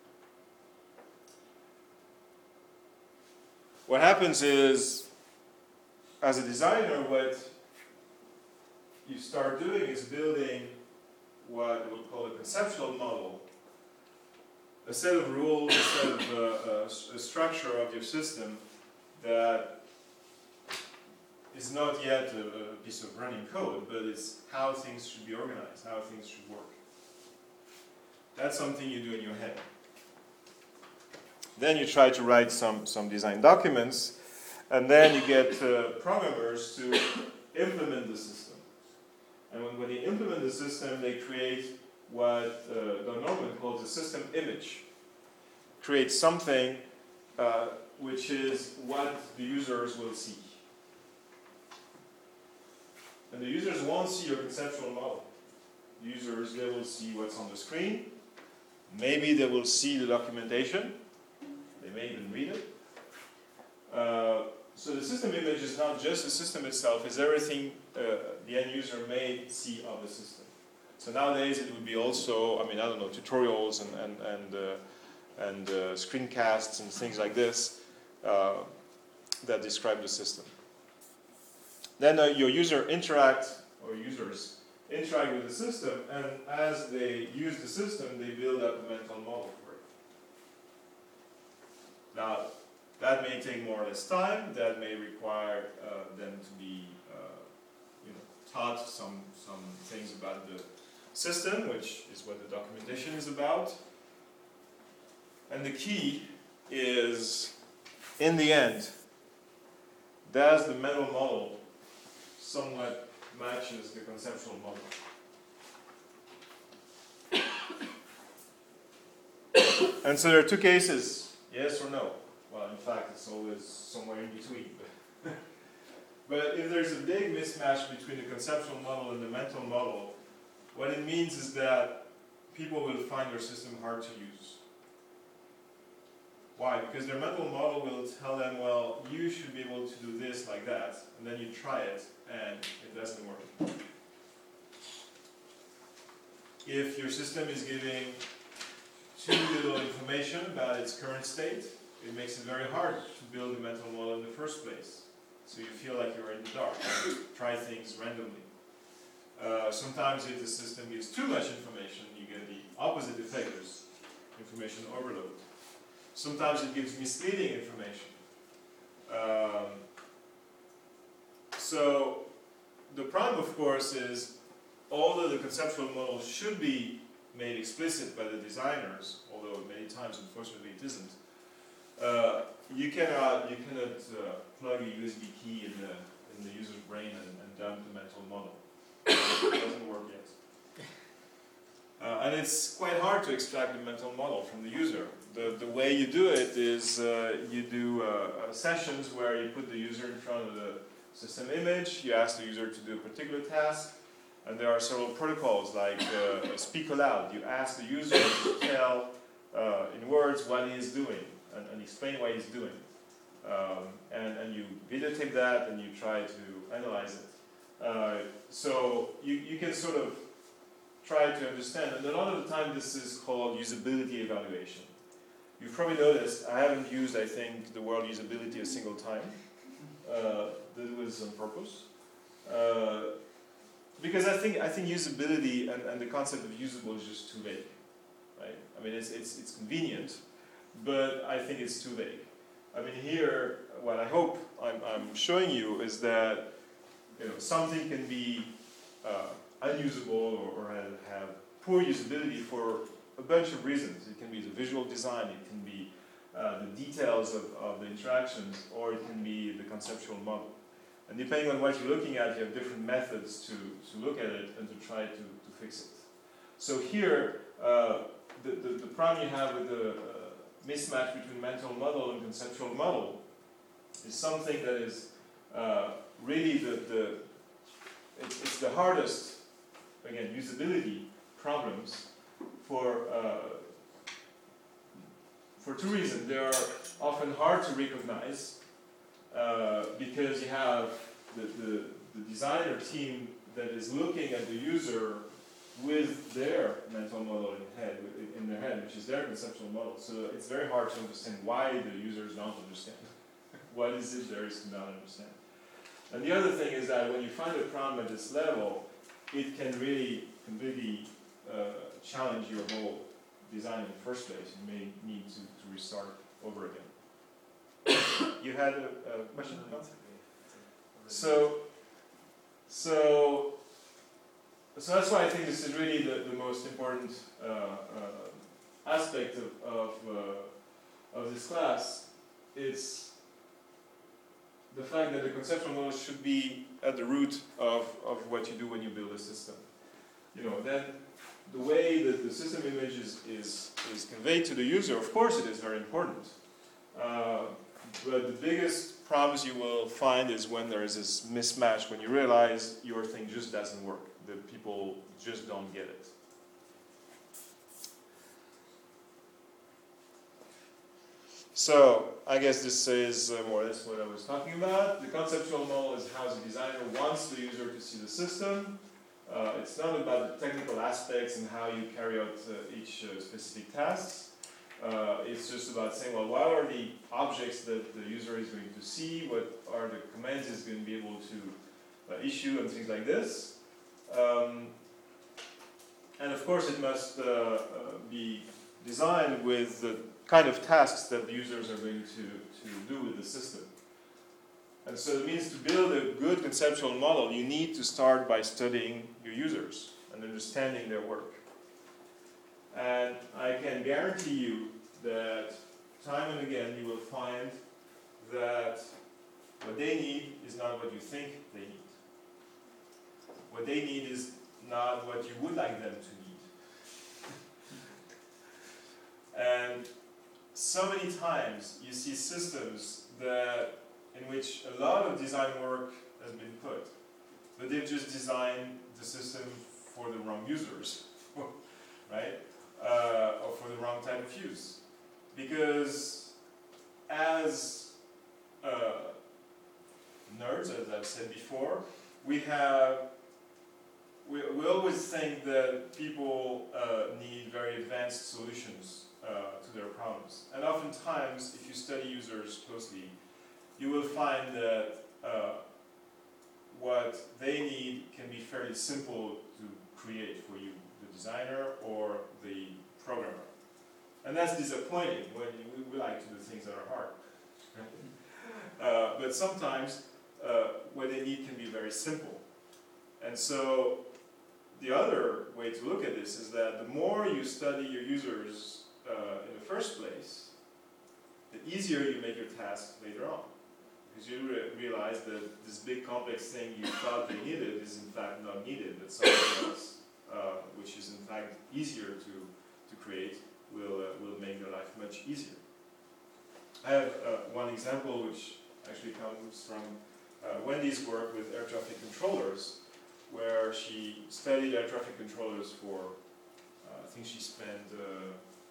[SPEAKER 1] What happens is, as a designer, what you start doing is building what we'll call a conceptual model, a set of rules, a set of uh, uh, a structure of your system that is not yet a, a piece of running code, but it's how things should be organized, how things should work. That's something you do in your head. Then you try to write some, some design documents, and then you get uh, programmers to implement the system. And when, when they implement the system, they create what uh, Don Norman calls a system image. Create something uh, which is what the users will see. And the users won't see your conceptual model. The users, they will see what's on the screen. Maybe they will see the documentation. They may even read it. Uh, so the system image is not just the system itself, it's everything uh, the end user may see of the system. So nowadays it would be also, I mean, I don't know, tutorials and, and, and, uh, and uh, screencasts and things like this uh, that describe the system. Then uh, your user interact, or users interact with the system, and as they use the system, they build up a mental model for it. Now, that may take more or less time. That may require uh, them to be, uh, you know, taught some some things about the system, which is what the documentation is about. And the key is, in the end, does the mental model somewhat matches the conceptual model? And so there are two cases, yes or no. Well, in fact, it's always somewhere in between. But if there's a big mismatch between the conceptual model and the mental model, what it means is that people will find your system hard to use. Why? Because their mental model will tell them, well, you should be able to do this like that, and then you try it, and it doesn't work. If your system is giving too little information about its current state, it makes it very hard to build a mental model in the first place. So you feel like you're in the dark, and you try things randomly. Uh, sometimes if the system gives too much information, you get the opposite effect, there's information overload. Sometimes it gives misleading information. Um, so the problem, of course, is although the conceptual model should be made explicit by the designers, although many times, unfortunately, it isn't, uh, you cannot you cannot uh, plug a U S B key in the in the user's brain and, and dump the mental model. It doesn't work yet. Uh, and it's quite hard to extract the mental model from the user. The, the way you do it is uh, you do uh, uh, sessions where you put the user in front of the system image, you ask the user to do a particular task, and there are several protocols like uh, speak aloud. You ask the user to tell uh, in words what he is doing and, and explain what he's doing. Um, and, and you videotape that and you try to analyze it. Uh, so you, you can sort of try to understand, and a lot of the time this is called usability evaluation. You've probably noticed I haven't used, I think, the word usability a single time. Uh, that was on purpose. Uh, because I think I think usability and, and the concept of usable is just too vague. Right? I mean, it's, it's, it's convenient, but I think it's too vague. I mean, here, what I hope I'm, I'm showing you is that, you know, something can be uh, unusable or, or have, have poor usability for a bunch of reasons. It can be the visual design, it can be uh, the details of, of the interactions, or it can be the conceptual model. And depending on what you're looking at, you have different methods to, to look at it and to try to, to fix it. So here, uh, the, the, the problem you have with the uh, mismatch between mental model and conceptual model is something that is uh, really the, the it's, it's the hardest, again, usability problems for uh, for two reasons. They are often hard to recognize uh, because you have the, the, the designer team that is looking at the user with their mental model in, head, in their head, which is their conceptual model. So it's very hard to understand why the users don't understand. What is it there is to not understand? And the other thing is that when you find a problem at this level, it can really completely uh, challenge your whole design in the first place. You may need to, to restart over again. You had a, a question? No? So, so, so that's why I think this is really the, the most important uh, uh, aspect of, of, uh, of this class, it's the fact that the conceptual model should be at the root of, of what you do when you build a system. You know, then the way that the system image is, is, is conveyed to the user, of course it is very important. Uh, but the biggest problems you will find is when there is this mismatch, when you realize your thing just doesn't work, that people just don't get it. So, I guess this is uh, more or less what I was talking about. The conceptual model is how the designer wants the user to see the system. Uh, it's not about the technical aspects and how you carry out uh, each uh, specific task. Uh, it's just about saying, well, what are the objects that the user is going to see? What are the commands it's going to be able to uh, issue and things like this. Um, and of course, it must uh, uh, be designed with the kind of tasks that the users are going to, to do with the system. And so it means to build a good conceptual model, you need to start by studying your users and understanding their work. And I can guarantee you that time and again you will find that what they need is not what you think they need. What they need is not what you would like them to need. And so many times you see systems that in which a lot of design work has been put, but they've just designed the system for the wrong users, right? Uh, or for the wrong type of use. Because as uh, nerds, as I've said before, we have, we, we always think that people uh, need very advanced solutions uh, to their problems. And oftentimes, if you study users closely, you will find that uh, what they need can be fairly simple to create for you, the designer or the programmer. And that's disappointing when you, we like to do things that are hard. uh, but sometimes uh, what they need can be very simple. And so the other way to look at this is that the more you study your users uh, in the first place, the easier you make your task later on. Because you re realize that this big complex thing you thought they needed is in fact not needed, that something else, uh, which is in fact easier to, to create, will, uh, will make your life much easier. I have uh, one example which actually comes from uh, Wendy's work with air traffic controllers, where she studied air traffic controllers for, uh, I think she spent uh,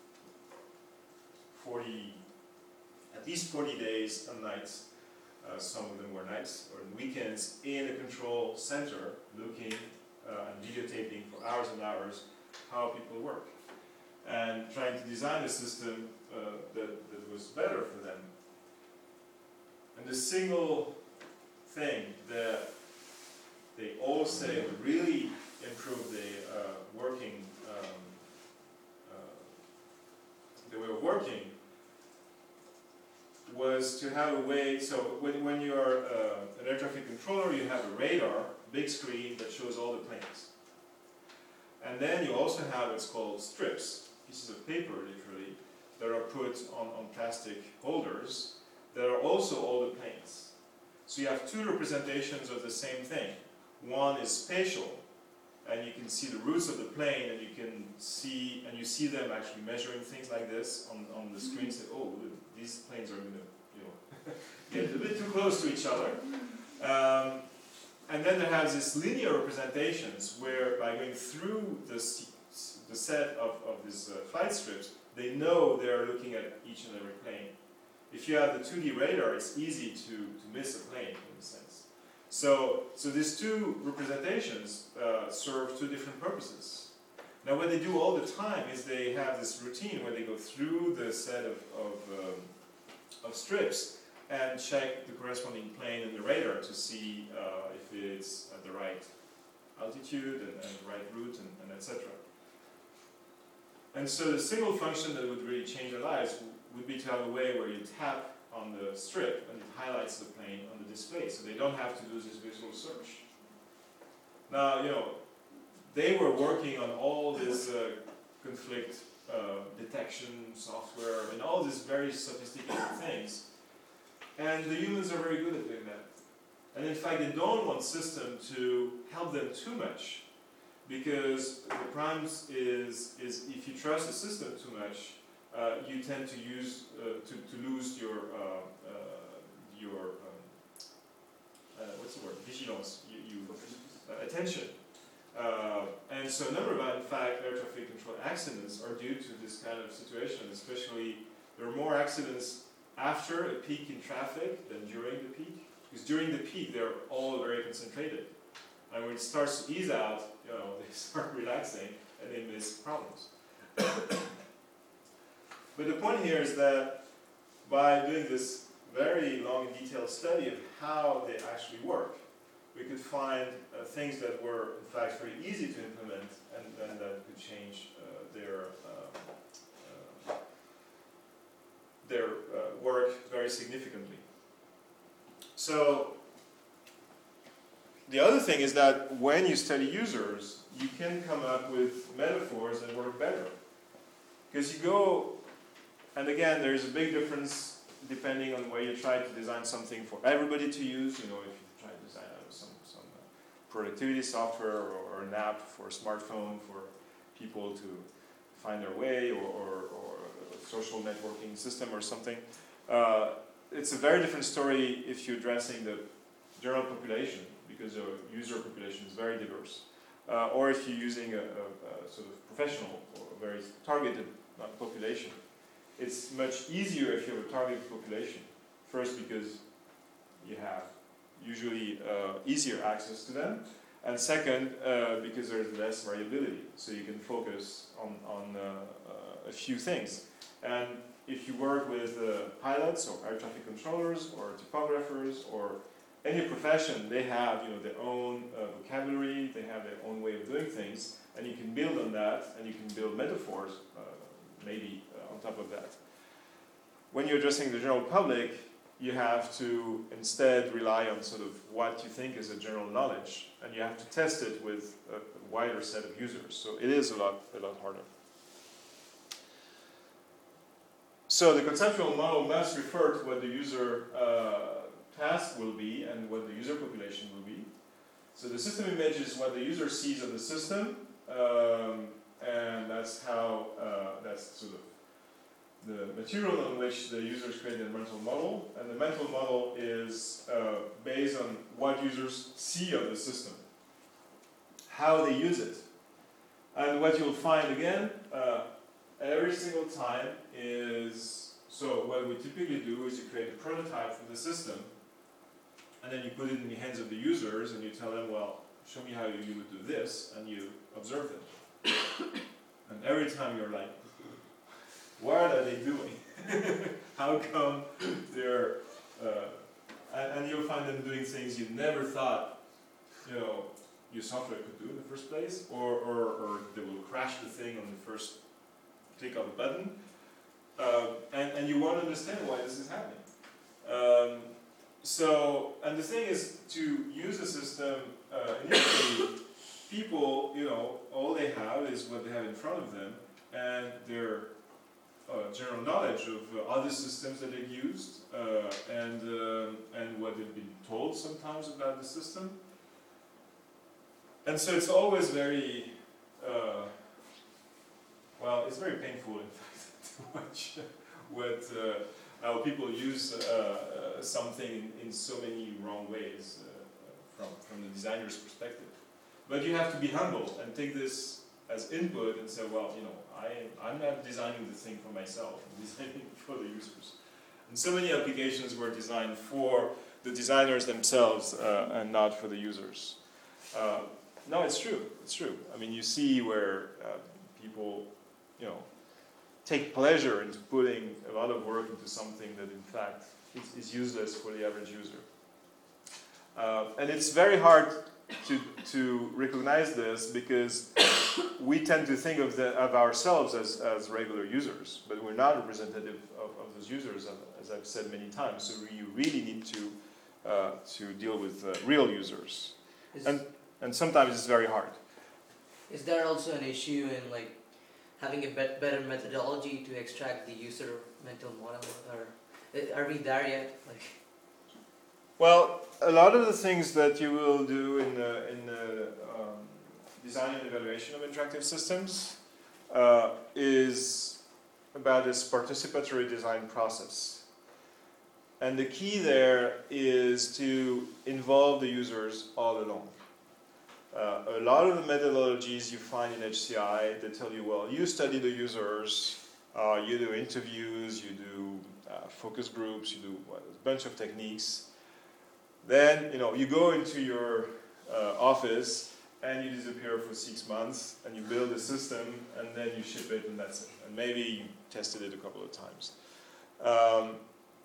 [SPEAKER 1] forty, at least forty days and nights. Uh, some of them were nights or weekends in a control center, looking uh, and videotaping for hours and hours how people work, and trying to design a system uh, that, that was better for them. And the single thing that they all say would really improve the uh, working, um, uh, the way of working, was to have a way, so when, when you're uh, an air traffic controller, you have a radar, big screen that shows all the planes. And then you also have what's called strips, pieces of paper literally, that are put on, on plastic holders that are also all the planes. So you have two representations of the same thing. One is spatial, and you can see the roots of the plane, and you can see, and you see them actually measuring things like this on, on the screen, say, oh, these planes are going to, you know, get a bit too close to each other. Um, and then there has this linear representations where by going through the, the set of, of these uh, flight strips, they know they're looking at each and every plane. If you have the two D radar, it's easy to, to miss a plane in a sense. So, so these two representations uh, serve two different purposes. Now what they do all the time is they have this routine where they go through the set of, of, um, of strips and check the corresponding plane in the radar to see uh, if it's at the right altitude and, and the right route and, and et cetera. And so the single function that would really change their lives would be to have a way where you tap on the strip and it highlights the plane on the display, so they don't have to do this visual search. Now, you know, they were working on all this uh, conflict uh, detection software, and all these very sophisticated things. And the humans are very good at doing that. And in fact, they don't want system to help them too much, because the primes is, is if you trust the system too much, uh, you tend to use uh, to, to lose your uh, uh, your um, uh, what's the word, vigilance, you, you uh, attention. Uh, and so a number of, in fact, air traffic control accidents are due to this kind of situation, especially there are more accidents after a peak in traffic than during the peak. Because during the peak, they're all very concentrated. And when it starts to ease out, you know, they start relaxing and they miss problems. But the point here is that by doing this very long and detailed study of how they actually work, we could find uh, things that were, in fact, very easy to implement, and then that could change uh, their uh, uh, their uh, work very significantly. So the other thing is that when you study users, you can come up with metaphors that work better. Because you go, and again, there's a big difference depending on where you try to design something for everybody to use. You know, if you try to design uh, some, some uh, productivity software or, or an app for a smartphone for people to find their way, or, or, or a social networking system or something, uh, it's a very different story if you're addressing the general population, because your user population is very diverse. Uh, or if you're using a, a, a sort of professional or a very targeted population. It's much easier if you have a targeted population. First, because you have usually uh, easier access to them. And second, uh, because there's less variability. So you can focus on, on uh, uh, a few things. And if you work with uh, pilots or air traffic controllers or topographers or any profession, they have, you know, their own uh, vocabulary, they have their own way of doing things, and you can build on that, and you can build metaphors, uh, maybe uh, on top of that. When you're addressing the general public, you have to instead rely on sort of what you think is a general knowledge, and you have to test it with a, a wider set of users. So it is a lot, a lot harder. So the conceptual model must refer to what the user uh, task will be and what the user population will be. So the system image is what the user sees of the system, um, and that's how, uh, that's sort of the material on which the users create a mental model, and the mental model is uh, based on what users see of the system, how they use it. And what you'll find again, uh, every single time is, so what we typically do is you create a prototype for the system, and then you put it in the hands of the users, and you tell them, well, show me how you would do this, and you observe them. And every time you're like, what are they doing? How come they're, uh, and, and you'll find them doing things you never thought, you know, your software could do in the first place, or, or, or they will crash the thing on the first click of a button, uh, and, and you won't understand why this is happening. Um, so, and the thing is, to use the system, uh, initially, people, you know, all they have is what they have in front of them, and their uh, general knowledge of uh, other systems that they've used, uh, and, uh, and what they've been told sometimes about the system. And so it's always very, uh, well, it's very painful, in fact, to watch what, uh, how people use uh, uh, something in, in so many wrong ways uh, from, from the designer's perspective. But you have to be humble and take this as input and say, well, you know, I, I'm not designing the thing for myself, I'm designing it for the users. And so many applications were designed for the designers themselves uh, and not for the users. Uh, no, it's true, it's true. I mean, you see where uh, people, you know, take pleasure into putting a lot of work into something that in fact is, is useless for the average user. Uh, and it's very hard to, to recognize this because we tend to think of, the, of ourselves as, as regular users, but we're not representative of, of those users, as I've said many times. So you really need to, uh, to deal with uh, real users.
[SPEAKER 4] Is,
[SPEAKER 1] and, and sometimes it's very hard.
[SPEAKER 4] Is there also an issue in like having a bet better methodology to extract the user mental model, or uh, are we there yet? Like,
[SPEAKER 1] Well, a lot of the things that you will do in the, in the um, design and evaluation of interactive systems uh, is about this participatory design process. And the key there is to involve the users all along. Uh, a lot of the methodologies you find in H C I, they tell you, well, you study the users, uh, you do interviews, you do uh, focus groups, you do well, a bunch of techniques. Then, you know, you go into your uh, office and you disappear for six months and you build a system and then you ship it and that's it. And maybe you tested it a couple of times. Um,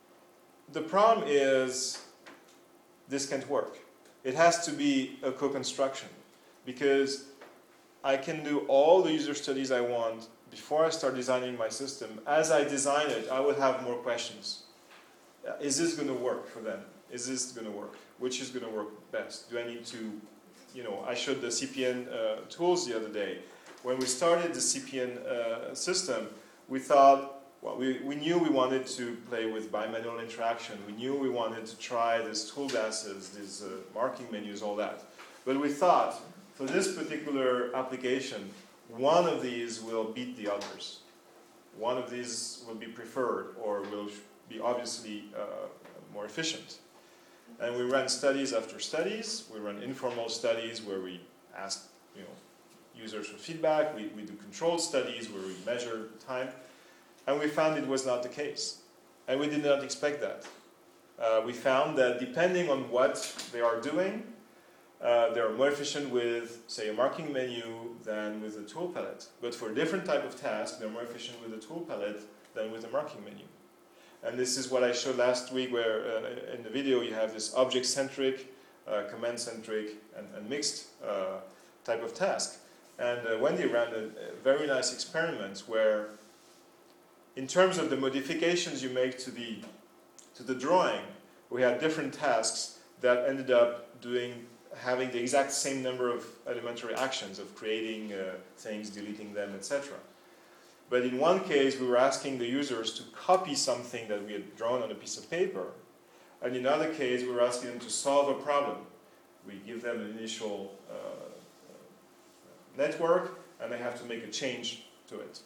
[SPEAKER 1] the problem is this can't work. It has to be a co-construction because I can do all the user studies I want before I start designing my system. As I design it, I will have more questions. Uh, is this going to work for them? Is this going to work? Which is going to work best? Do I need to, you know, I showed the C P N uh, tools the other day. When we started the C P N uh, system, we thought, well, we, we knew we wanted to play with bimanual interaction. We knew we wanted to try these toolbases, these uh, marking menus, all that. But we thought, for this particular application, one of these will beat the others. One of these will be preferred or will be obviously uh, more efficient. And we ran studies after studies. We run informal studies where we ask, you know, users for feedback. We, we do controlled studies where we measure time. And we found it was not the case. And we did not expect that. Uh, we found that depending on what they are doing, uh, they're more efficient with, say, a marking menu than with a tool palette. But for a different type of task, they're more efficient with a tool palette than with a marking menu. And this is what I showed last week, where uh, in the video you have this object-centric, uh, command-centric, and, and mixed uh, type of task. And uh, Wendy ran a, a very nice experiment where, in terms of the modifications you make to the to the drawing, we had different tasks that ended up doing having the exact same number of elementary actions of creating uh, things, deleting them, et cetera. But in one case, we were asking the users to copy something that we had drawn on a piece of paper. And in another case, we were asking them to solve a problem. We give them an initial uh, network, and they have to make a change to it.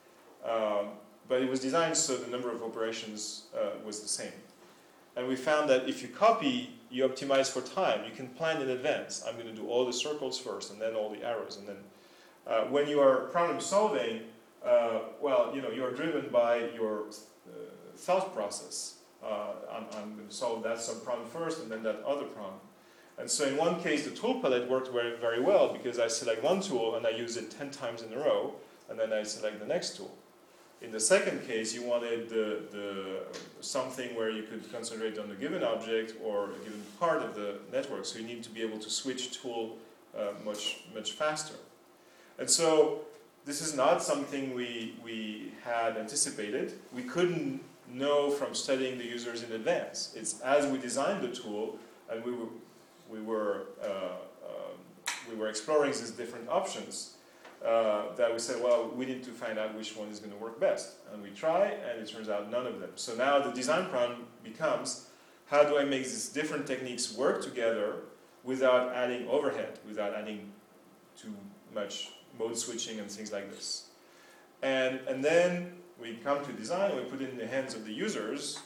[SPEAKER 1] Um, but it was designed so the number of operations uh, was the same. And we found that if you copy, you optimize for time. You can plan in advance. I'm going to do all the circles first, and then all the arrows. And then uh, when you are problem solving, Uh, well, you know, you're driven by your uh, thought process. Uh, I'm, I'm going to solve that sub-problem first and then that other problem. And so in one case, the tool palette worked very, very well because I select one tool and I use it ten times in a row, and then I select the next tool. In the second case, you wanted the, the, something where you could concentrate on a given object or a given part of the network, so you need to be able to switch tool uh, much, much faster. And so this is not something we, we had anticipated. We couldn't know from studying the users in advance. It's as we designed the tool and we were, we were, uh, um, we were exploring these different options uh, that we said, well, we need to find out which one is going to work best. And we try, and it turns out none of them. So now the design problem becomes, how do I make these different techniques work together without adding overhead, without adding too much mode switching and things like this. And, and then we come to design, we put it in the hands of the users,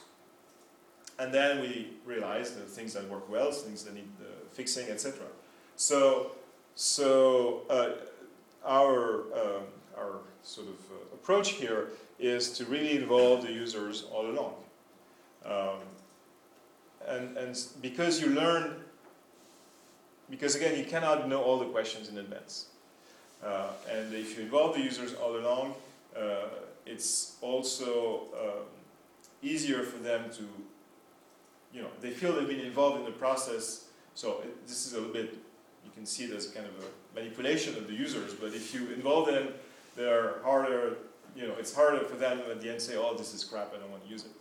[SPEAKER 1] and then we realize the things that work well, things that need uh, fixing, et cetera. So, so uh, our, uh, our sort of uh, approach here is to really involve the users all along. Um, and, and because you learn, because again, you cannot know all the questions in advance. Uh, and if you involve the users all along, uh, it's also um, easier for them to, you know, they feel they've been involved in the process. So it, this is a little bit, you can see it as kind of a manipulation of the users, but if you involve them, they're harder, you know, it's harder for them at the end to say, oh, this is crap, I don't want to use it.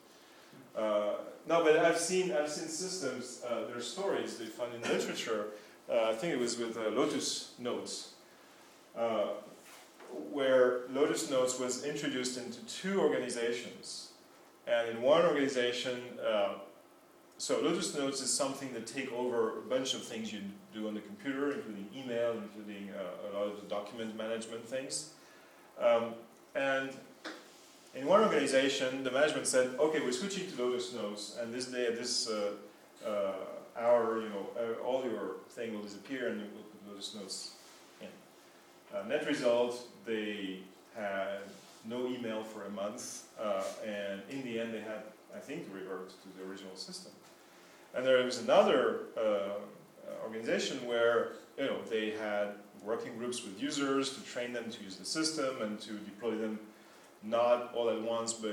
[SPEAKER 1] Uh, no, but I've seen, I've seen systems, uh, there are stories they found in literature, uh, I think it was with uh, Lotus Notes. Uh, where Lotus Notes was introduced into two organizations. And in one organization, uh, so Lotus Notes is something that take over a bunch of things you do on the computer, including email, including uh, a lot of the document management things. Um, and in one organization, the management said, okay, we're switching to Lotus Notes, and this day at this uh, uh, hour, you know, uh, all your thing will disappear and we'll put Lotus Notes in. Uh, net result, they had no email for a month, uh, and in the end they had, I think, to revert to the original system. And there was another uh, organization where, you know, they had working groups with users to train them to use the system and to deploy them not all at once, but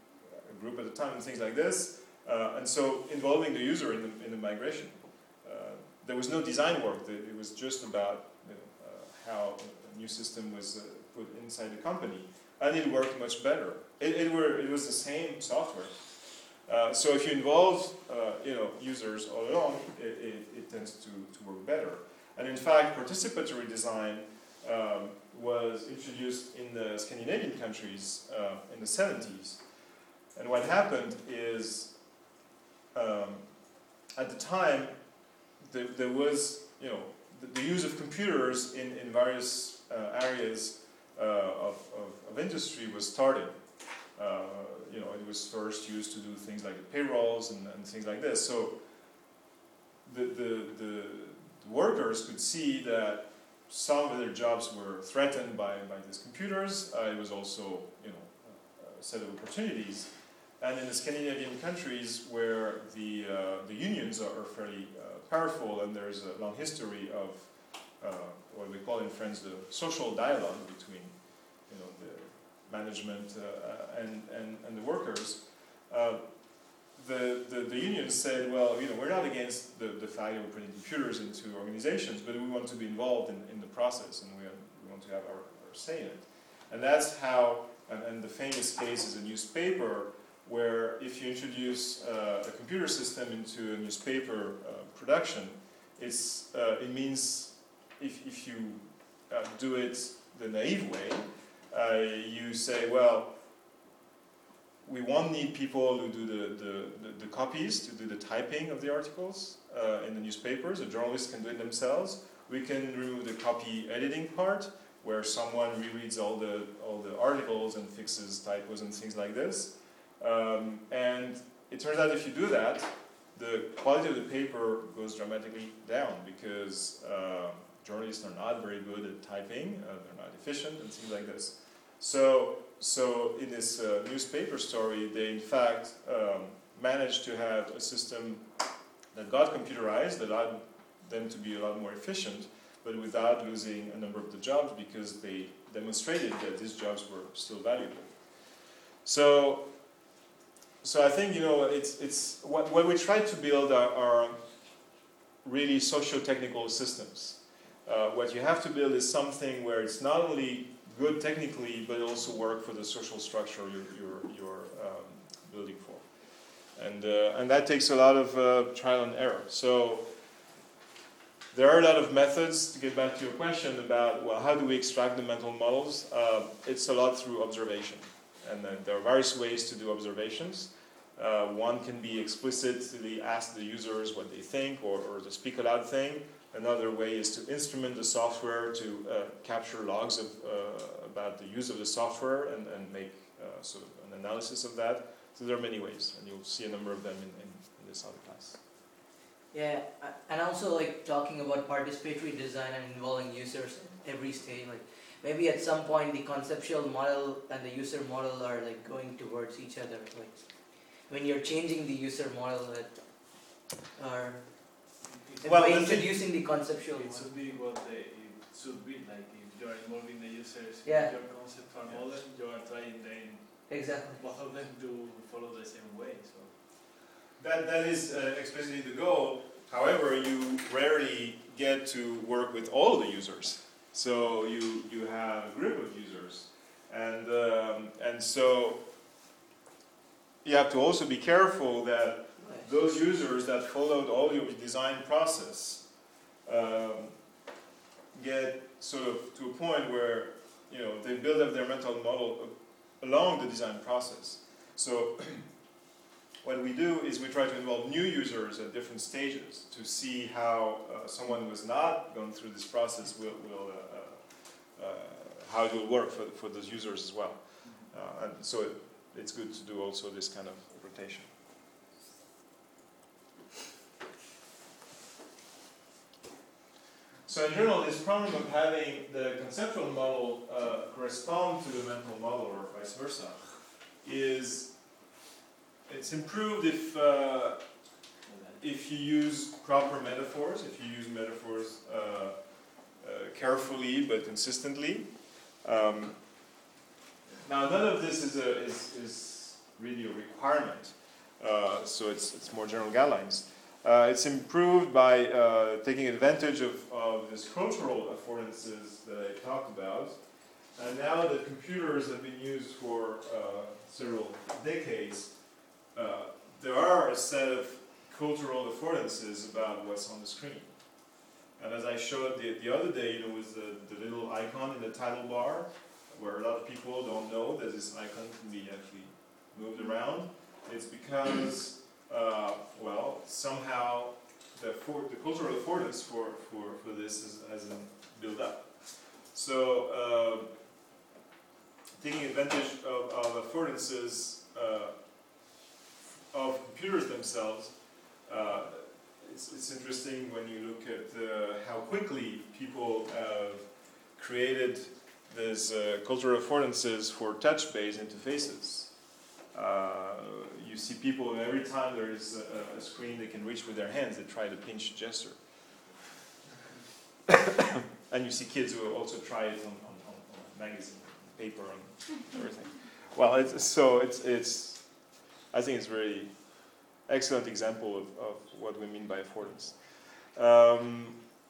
[SPEAKER 1] a group at a time and things like this. Uh, and so involving the user in the, in the migration. Uh, there was no design work. It was just about, you know, uh, how a new system was uh, put inside the company. And it worked much better. It, it, were, it was the same software. Uh, so if you involve uh, you know, users all along, it, it, it tends to, to work better. And in fact, participatory design um, was introduced in the Scandinavian countries uh, in the seventies. And what happened is, um, at the time, the, there was, you know, the, the use of computers in, in various uh, areas uh, of, of, of industry was started. Uh, you know, it was first used to do things like payrolls and, and things like this. So the, the, the, the workers could see that some of their jobs were threatened by, by these computers. Uh, it was also, you know, a set of opportunities. And in the Scandinavian countries where the, uh, the unions are, are fairly uh, powerful, and there's a long history of uh, what we call in France the social dialogue between, you know, the management uh, and, and, and the workers, uh, the, the, the unions said, well, you know, we're not against the, the fact that we're putting computers into organizations, but we want to be involved in, in the process, and we, we want to have our, our say in it. And that's how, and, and the famous case is a newspaper, where if you introduce uh, a computer system into a newspaper uh, production, it's, uh, it means if, if you uh, do it the naive way, uh, you say, well, we won't need people who do the, the, the, the copies, to do the typing of the articles uh, in the newspapers. The journalists can do it themselves. We can remove the copy editing part, where someone rereads all the, all the articles and fixes typos and things like this. Um, and it turns out if you do that, the quality of the paper goes dramatically down, because uh, journalists are not very good at typing, uh, they're not efficient, and things like this. So, so in this uh, newspaper story, they in fact um, managed to have a system that got computerized, that allowed them to be a lot more efficient, but without losing a number of the jobs, because they demonstrated that these jobs were still valuable. So, so I think, you know, it's, it's what, what we try to build are, are really socio-technical systems. Uh, what you have to build is something where it's not only good technically, but also work for the social structure you're, you're, you're um, building for. And, uh, and that takes a lot of uh, trial and error. So there are a lot of methods, to get back to your question about, well, how do we extract the mental models? Uh, it's a lot through observation. And uh, there are various ways to do observations. Uh, one can be explicitly ask the users what they think, or, or the speak aloud thing. Another way is to instrument the software to uh, capture logs of, uh, about the use of the software and, and make uh, sort of an analysis of that. So there are many ways, and you'll see a number of them in, in, in this other class.
[SPEAKER 4] Yeah, and also like talking about participatory design and involving users at every stage. Like maybe at some point the conceptual model and the user model are like going towards each other. Like when you're changing the user model, that are
[SPEAKER 1] Well,
[SPEAKER 4] by
[SPEAKER 1] the
[SPEAKER 4] introducing the conceptual
[SPEAKER 6] It
[SPEAKER 4] model.
[SPEAKER 6] should be what they, it should be, like if you are involving the users
[SPEAKER 4] Yeah.
[SPEAKER 6] in your conceptual
[SPEAKER 1] Yeah.
[SPEAKER 6] model, you are trying then
[SPEAKER 4] Exactly.
[SPEAKER 6] both of them to follow the same way. So
[SPEAKER 1] That, that is uh, explicitly the goal. However, you rarely get to work with all the users. So you, you have a group of users. And, um, and so you have to also be careful that those users that followed all your design process um, get sort of to a point where you know, they build up their mental model along the design process. So what we do is we try to involve new users at different stages to see how uh, someone who has not gone through this process will, will uh, uh, how it will work for, for those users as well. Uh, and so it, it's good to do also this kind of rotation. So in general, this problem of having the conceptual model uh, correspond to the mental model or vice versa is, it's improved if uh, if you use proper metaphors, if you use metaphors uh, uh, carefully but consistently. Um, now, none of this is, a, is, is really a requirement, uh, so it's, it's more general guidelines. Uh, it's improved by uh, taking advantage of, of these cultural affordances that I talked about. And now that computers have been used for uh, several decades, uh, there are a set of cultural affordances about what's on the screen. And as I showed the, the other day, you know, with the, the little icon in the title bar, where a lot of people don't know that this icon can be actually moved around, it's because, uh, well, somehow the, for, the cultural affordance for, for, for this is, hasn't built up. So, uh, taking advantage of, of affordances uh, of computers themselves, uh, it's, it's interesting when you look at uh, how quickly people have created these uh, cultural affordances for touch-based interfaces. Uh, you see people, every time there is a, a screen they can reach with their hands, they try the pinch gesture. And you see kids who also try it on, on, on, on magazine, paper, and everything. Well, it's, so it's, it's, I think it's a very excellent example of, of what we mean by affordance. Um,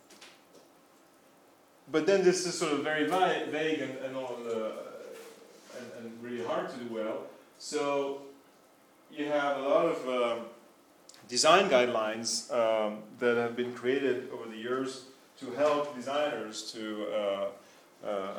[SPEAKER 1] but then this is sort of very vague and, and, all, uh, and, and really hard to do well. So you have a lot of um, design guidelines um, that have been created over the years to help designers to uh, uh,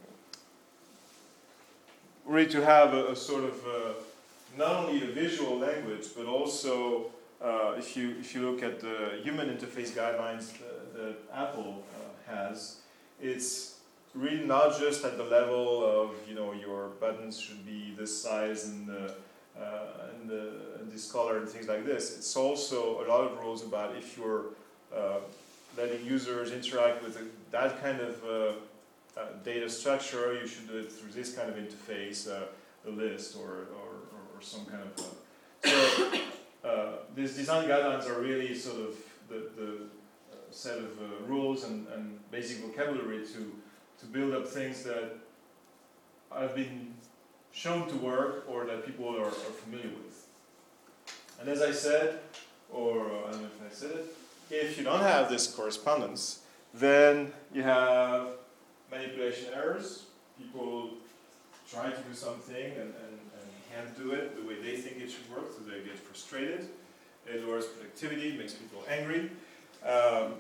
[SPEAKER 1] really to have a, a sort of uh, not only a visual language, but also uh, if you if you look at the human interface guidelines that, that Apple uh, has, it's really not just at the level of, you know, your buttons should be this size and the, uh, and, the, and this color and things like this. It's also a lot of rules about if you're uh, letting users interact with a, that kind of uh, uh, data structure, you should do it through this kind of interface, uh, a list or, or, or some kind of. Uh, so uh, these design guidelines are really sort of the, the uh, set of uh, rules and, and basic vocabulary to to build up things that have been shown to work or that people are, are familiar with. And as I said, or I don't know if I said it, if you don't have this correspondence, then you have manipulation errors. People try to do something and, and, and can't do it the way they think it should work, so they get frustrated. It lowers productivity, makes people angry. Um,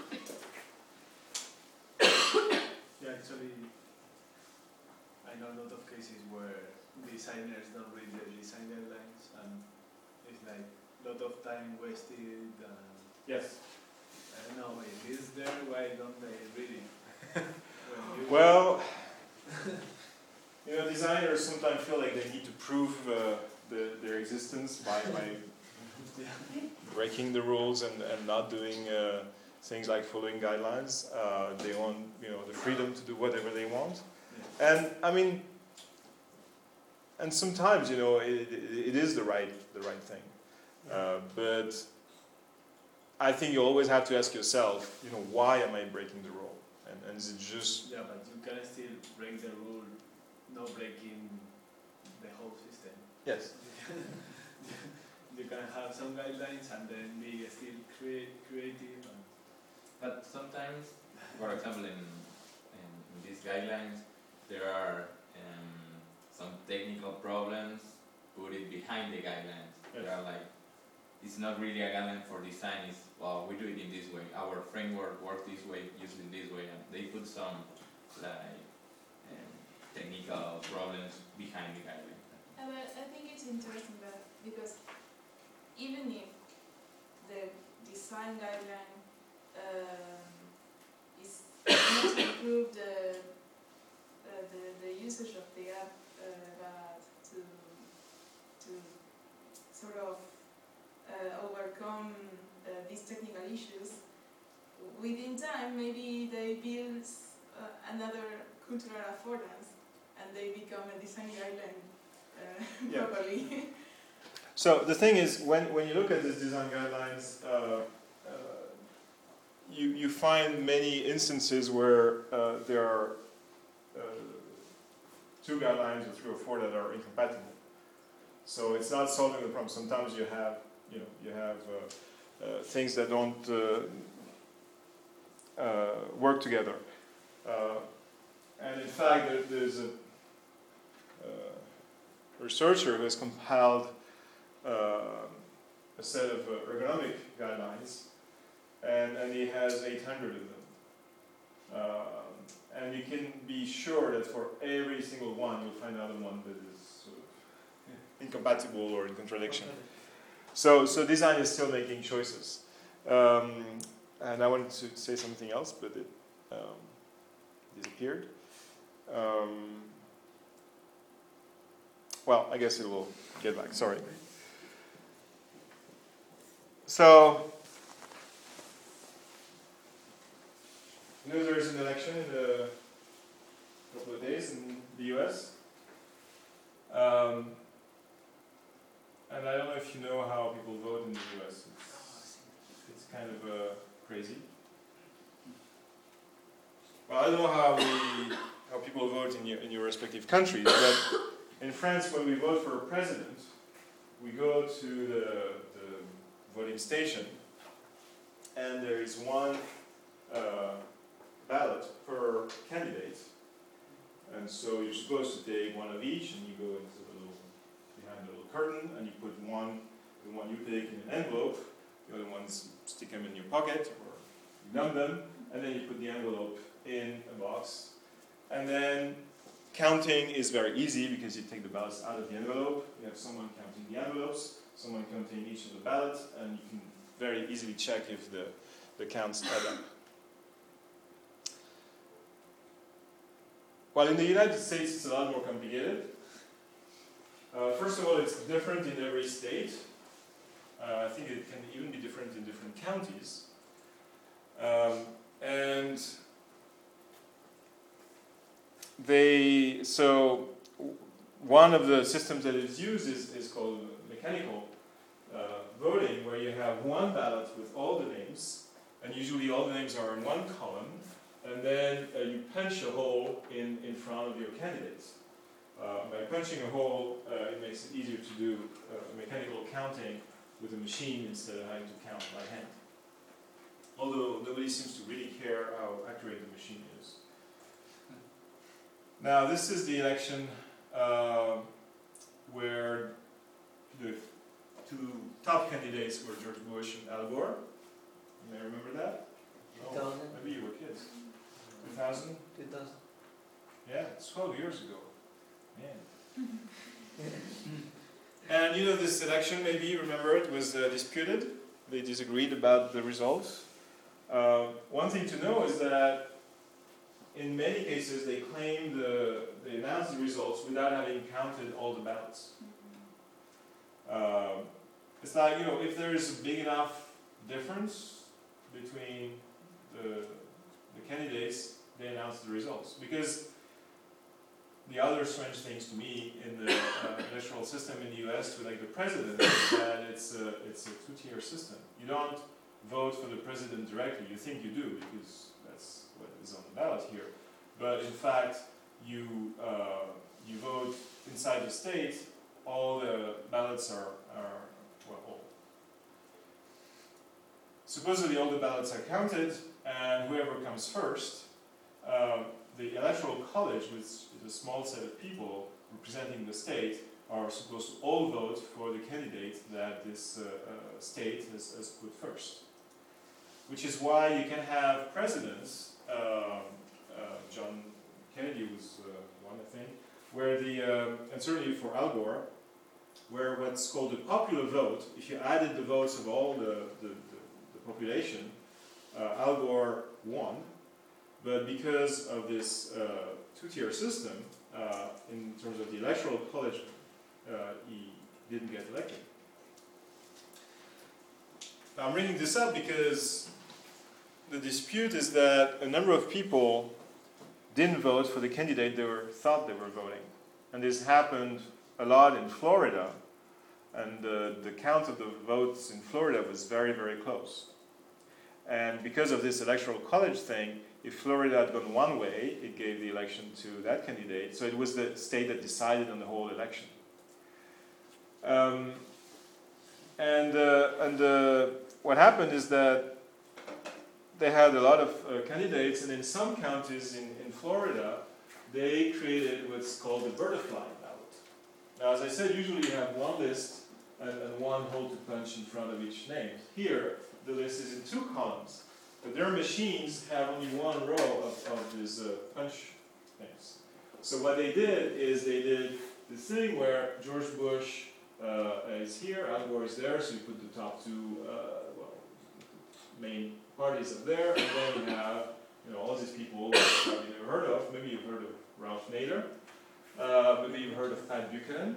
[SPEAKER 6] Yeah, actually, I know a lot of cases where designers don't read the design guidelines, and it's like a lot of time wasted. And
[SPEAKER 1] yes.
[SPEAKER 6] I don't know, if it's there, why don't they read it? When you
[SPEAKER 1] Well, you know, designers sometimes feel like they need to prove uh, the, their existence by, by breaking the rules and, and not doing uh, things like following guidelines. Uh, they want, you know, the freedom to do whatever they want.
[SPEAKER 6] Yeah.
[SPEAKER 1] And I mean, and sometimes, you know, it, it, it is the right the right thing. Uh, but I think you always have to ask yourself, you know, why am I breaking the rule? And, and is it just...
[SPEAKER 6] Yeah, but you can still break the rule, not breaking the whole system.
[SPEAKER 1] Yes.
[SPEAKER 6] You can have some guidelines and then be still create, creative. And
[SPEAKER 5] But sometimes, for example, in, in, in these guidelines, there are um, some technical problems put it behind the guidelines.
[SPEAKER 1] Yes.
[SPEAKER 5] They are like, it's not really a guideline for design, it's, well, we do it in this way. Our framework works this way, used in this way, and they put some, like, um, technical problems behind the guideline.
[SPEAKER 2] Uh, but I think it's interesting that because even if the design guideline um, is not to improve the, uh, the the usage of the app, uh, but to to sort of uh, overcome uh, these technical issues, within time maybe they build uh, another cultural affordance and they become a design guideline uh,
[SPEAKER 1] Yeah.
[SPEAKER 2] properly.
[SPEAKER 1] So the thing is, when, when you look at these design guidelines, uh, uh, you, you find many instances where uh, there are uh, two guidelines or three or four that are incompatible. So it's not solving the problem. Sometimes you have, you know, you have uh, uh, things that don't uh, uh, work together. Uh, and in fact, there, there's a uh, researcher who has compiled uh, a set of uh, ergonomic guidelines, and, and he has eight hundred of them. Um, and you can be sure that for every single one, you'll find another one that is sort of incompatible or in contradiction. So, so design is still making choices. Um, and I wanted to say something else, but it um, disappeared. Um, well, I guess it will get back, sorry. So, you know there's an election in a couple of days in the U S. Um, and I don't know if you know how people vote in the U S. It's, it's kind of uh, crazy. Well, I don't know how we how people vote in your in your respective countries, but in France, when we vote for a president, we go to the, the voting station, and there is one uh, ballot per candidate, and so you're supposed to take one of each, and you go into the little behind the little curtain, and you put one the one you pick in an envelope, the other ones stick them in your pocket or you numb them, and then you put the envelope in a box, and then counting is very easy because you take the ballots out of the envelope, you have someone counting the envelopes, someone counting each of the ballots, and you can very easily check if the, the counts add up. While in the United States it's a lot more complicated. Uh, first of all, it's different in every state. Uh, I think it can even be different in different counties. Um, and They, so one of the systems that is used is, is called mechanical uh, voting, where you have one ballot with all the names, and usually all the names are in one column, and then uh, you punch a hole in, in front of your candidate. Uh, by punching a hole, uh, it makes it easier to do uh, mechanical counting with a machine instead of having to count by hand. Although nobody seems to really care how accurate the machine is. Now, this is the election uh, where the two top candidates were George Bush and Al Gore. You may remember that?
[SPEAKER 4] two thousand?
[SPEAKER 1] Oh, maybe you were kids. two thousand?
[SPEAKER 4] two thousand.
[SPEAKER 1] Yeah, it's twelve years ago. Man. And you know, this election, maybe you remember it, was uh, disputed. They disagreed about the results. Uh, one thing to know is that in many cases, they claimed the, they announced the results without having counted all the ballots. Um, it's like, you know, if there is a big enough difference between the, the candidates, they announce the results. Because the other strange things to me in the uh, electoral system in the U S to elect the president is that it's a, it's a two-tier system. You don't vote for the president directly. You think you do because that's what is on the ballot here. But in fact, you uh, you vote inside the state. All the ballots are are well, all. Supposedly, all the ballots are counted, and whoever comes first, uh, the electoral college, which is a small set of people representing the state, are supposed to all vote for the candidate that this uh, uh, state has, has put first. Which is why you can have presidents. Um, uh, John Kennedy was uh, one, I think, where the, uh, and certainly for Al Gore, where what's called the popular vote, if you added the votes of all the, the, the, the population, uh, Al Gore won, but because of this uh, two-tier system, uh, in terms of the electoral college, uh, he didn't get elected. I'm bringing this up because the dispute is that a number of people didn't vote for the candidate they were, thought they were voting. And this happened a lot in Florida, and uh, the count of the votes in Florida was very, very close. And because of this electoral college thing, if Florida had gone one way, it gave the election to that candidate. So it was the state that decided on the whole election. Um, and uh, and uh, what happened is that they had a lot of uh, candidates, and in some counties in, in Florida, they created what's called the butterfly ballot. Now, as I said, usually you have one list and, and one hole to punch in front of each name. Here, the list is in two columns, but their machines have only one row of, of these uh, punch things. So what they did is they did the thing where George Bush uh, is here, Al Gore is there, so you put the top two uh, well, main parties up there, and then you have you know all these people that you've never heard of. Maybe you've heard of Ralph Nader. Uh, maybe you've heard of Pat Buchanan.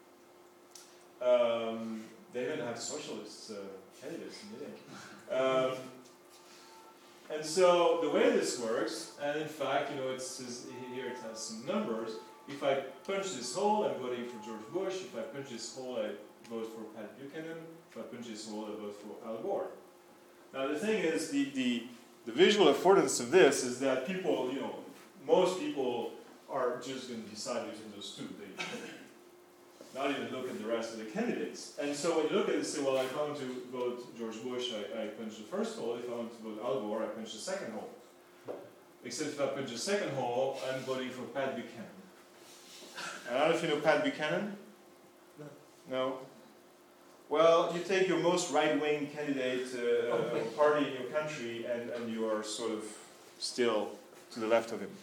[SPEAKER 1] Um, they even have socialist uh, candidates in the um, And so the way this works, and in fact, you know, it's, it's here it has some numbers. If I punch this hole, I'm voting for George Bush. If I punch this hole, I vote for Pat Buchanan. If I punch this hole, I vote for Al Gore. Now the thing is, the, the, the visual affordance of this is that people, you know, most people are just going to decide between those two. They not even look at the rest of the candidates. And so when you look at it, you say, well, if I want to vote George Bush, I, I punch the first hole. If I want to vote Al Gore, I punch the second hole. Except if I punch the second hole, I'm voting for Pat Buchanan. And I don't know if you know Pat Buchanan? No. No? Well, you take your most right-wing candidate uh, uh, party in your country, and, and you are sort of still to the left of him.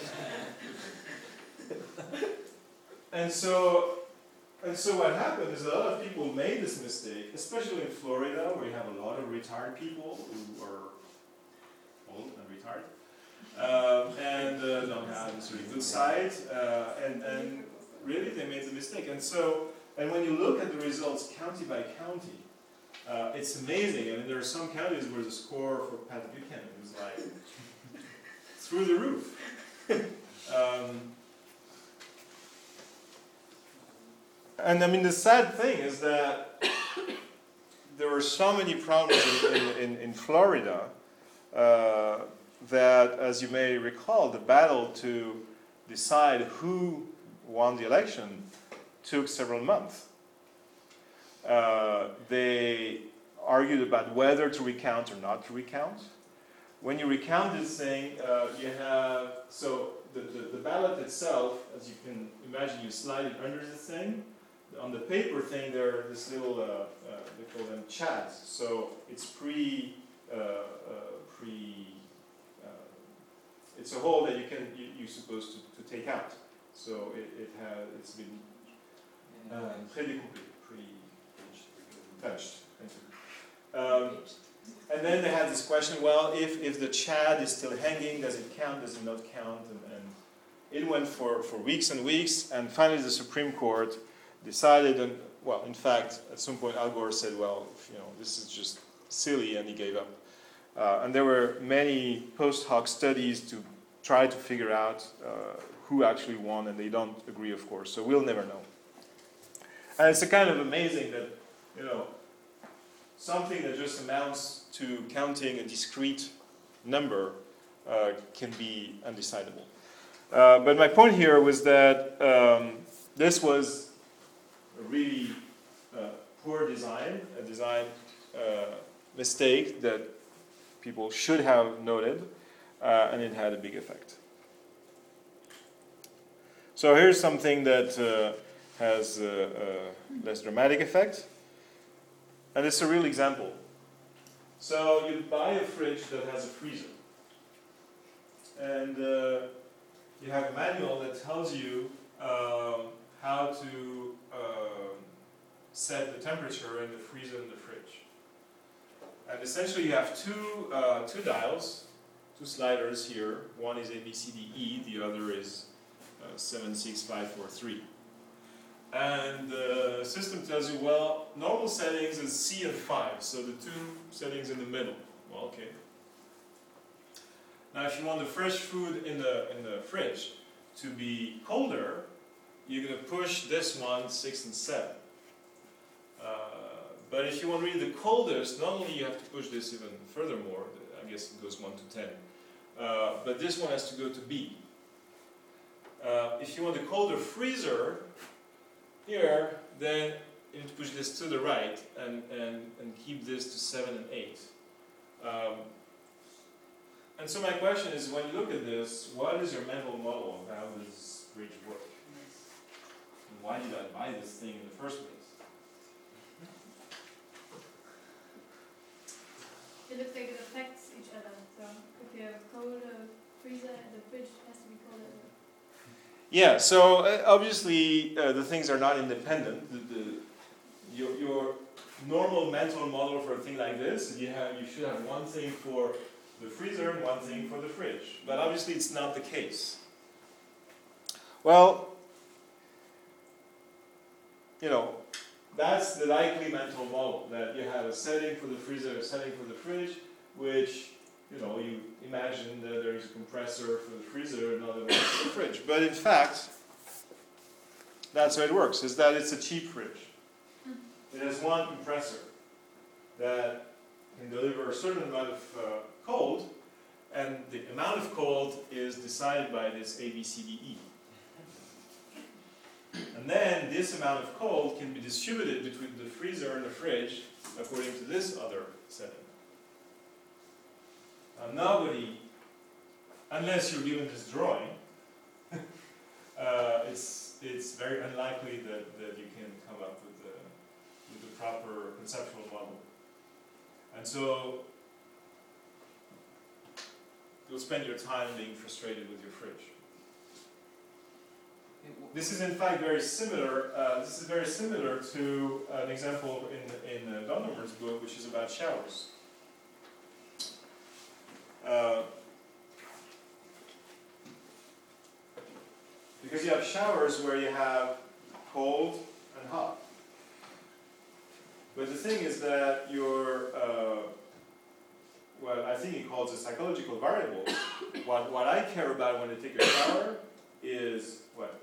[SPEAKER 1] and so, and so what happened is a lot of people made this mistake, especially in Florida, where you have a lot of retired people who are old and retired, um, and uh, don't have this really good side, uh, and, and really they made the mistake. And so, and when you look at the results county by county, uh, it's amazing. I mean, there are some counties where the score for Pat Buchanan is like through the roof. um, and I mean, the sad thing is that there were so many problems in, in, in, in Florida uh, that, as you may recall, the battle to decide who won the election took several months. Uh, they argued about whether to recount or not to recount. When you recount this thing, uh, you have, so the, the, the ballot itself, as you can imagine, you slide it under the thing. On the paper thing, there are this little, uh, uh, they call them chads. So it's pre, uh, uh, pre, uh, it's a hole that you can, you, you're supposed to, to take out. So it, it has, it's been uh, pré-découpé, pre-punched. Um, and then they had this question, well, if, if the chad is still hanging, does it count, does it not count? And, and it went for, for weeks and weeks, and finally the Supreme Court decided, and well, in fact, at some point Al Gore said, well, you know, this is just silly, and he gave up. Uh, and there were many post hoc studies to try to figure out uh, who actually won, and they don't agree, of course, so we'll never know. And it's a kind of amazing that, you know, something that just amounts to counting a discrete number uh, can be undecidable. Uh, but my point here was that um, this was a really uh, poor design, a design uh, mistake that people should have noted, uh, and it had a big effect. So here's something that uh, has a, a less dramatic effect. And it's a real example. So you buy a fridge that has a freezer. And uh, you have a manual that tells you um, how to um, set the temperature in the freezer and the fridge. And essentially you have two, uh, two dials, two sliders here. One is A B C D E, the other is uh, seven six five four three. And the system tells you, well, normal settings is C and five, so the two settings in the middle. Well, okay. Now if you want the fresh food in the, in the fridge to be colder, you're going to push this one, six and seven. Uh, but if you want really the coldest, not only you have to push this even furthermore, I guess it goes one to ten, uh, but this one has to go to B. Uh, if you want the colder freezer, here, then you need to push this to the right and, and, and keep this to seven and eight. Um, and so my question is, when you look at this, what is your mental model of how this fridge works? And why did I buy this thing in the first place?
[SPEAKER 3] It looks like it affects each other. So if you have a cold uh, freezer, the fridge has to be colder.
[SPEAKER 1] Yeah, so uh, obviously uh, the things are not independent. The, the, your, your normal mental model for a thing like this, you, have, you should have one thing for the freezer and one thing for the fridge. But obviously it's not the case. Well, you know, that's the likely mental model, that you have a setting for the freezer, a setting for the fridge, which, you know, you imagine that there is a compressor for the freezer, another one for the fridge. But in fact, that's how it works, is that it's a cheap fridge. It has one compressor that can deliver a certain amount of uh, cold, and the amount of cold is decided by this A B C D E. And then this amount of cold can be distributed between the freezer and the fridge according to this other setting. Now nobody, unless you're given this drawing, uh, it's, it's very unlikely that, that you can come up with the, with the proper conceptual model. And so you'll spend your time being frustrated with your fridge. This is in fact very similar. Uh, this is very similar to an example in in uh, Don Norman's book, which is about showers. Uh, because you have showers where you have cold and hot. But the thing is that your uh, what I think he calls the psychological variables. what what I care about when I take a shower is what?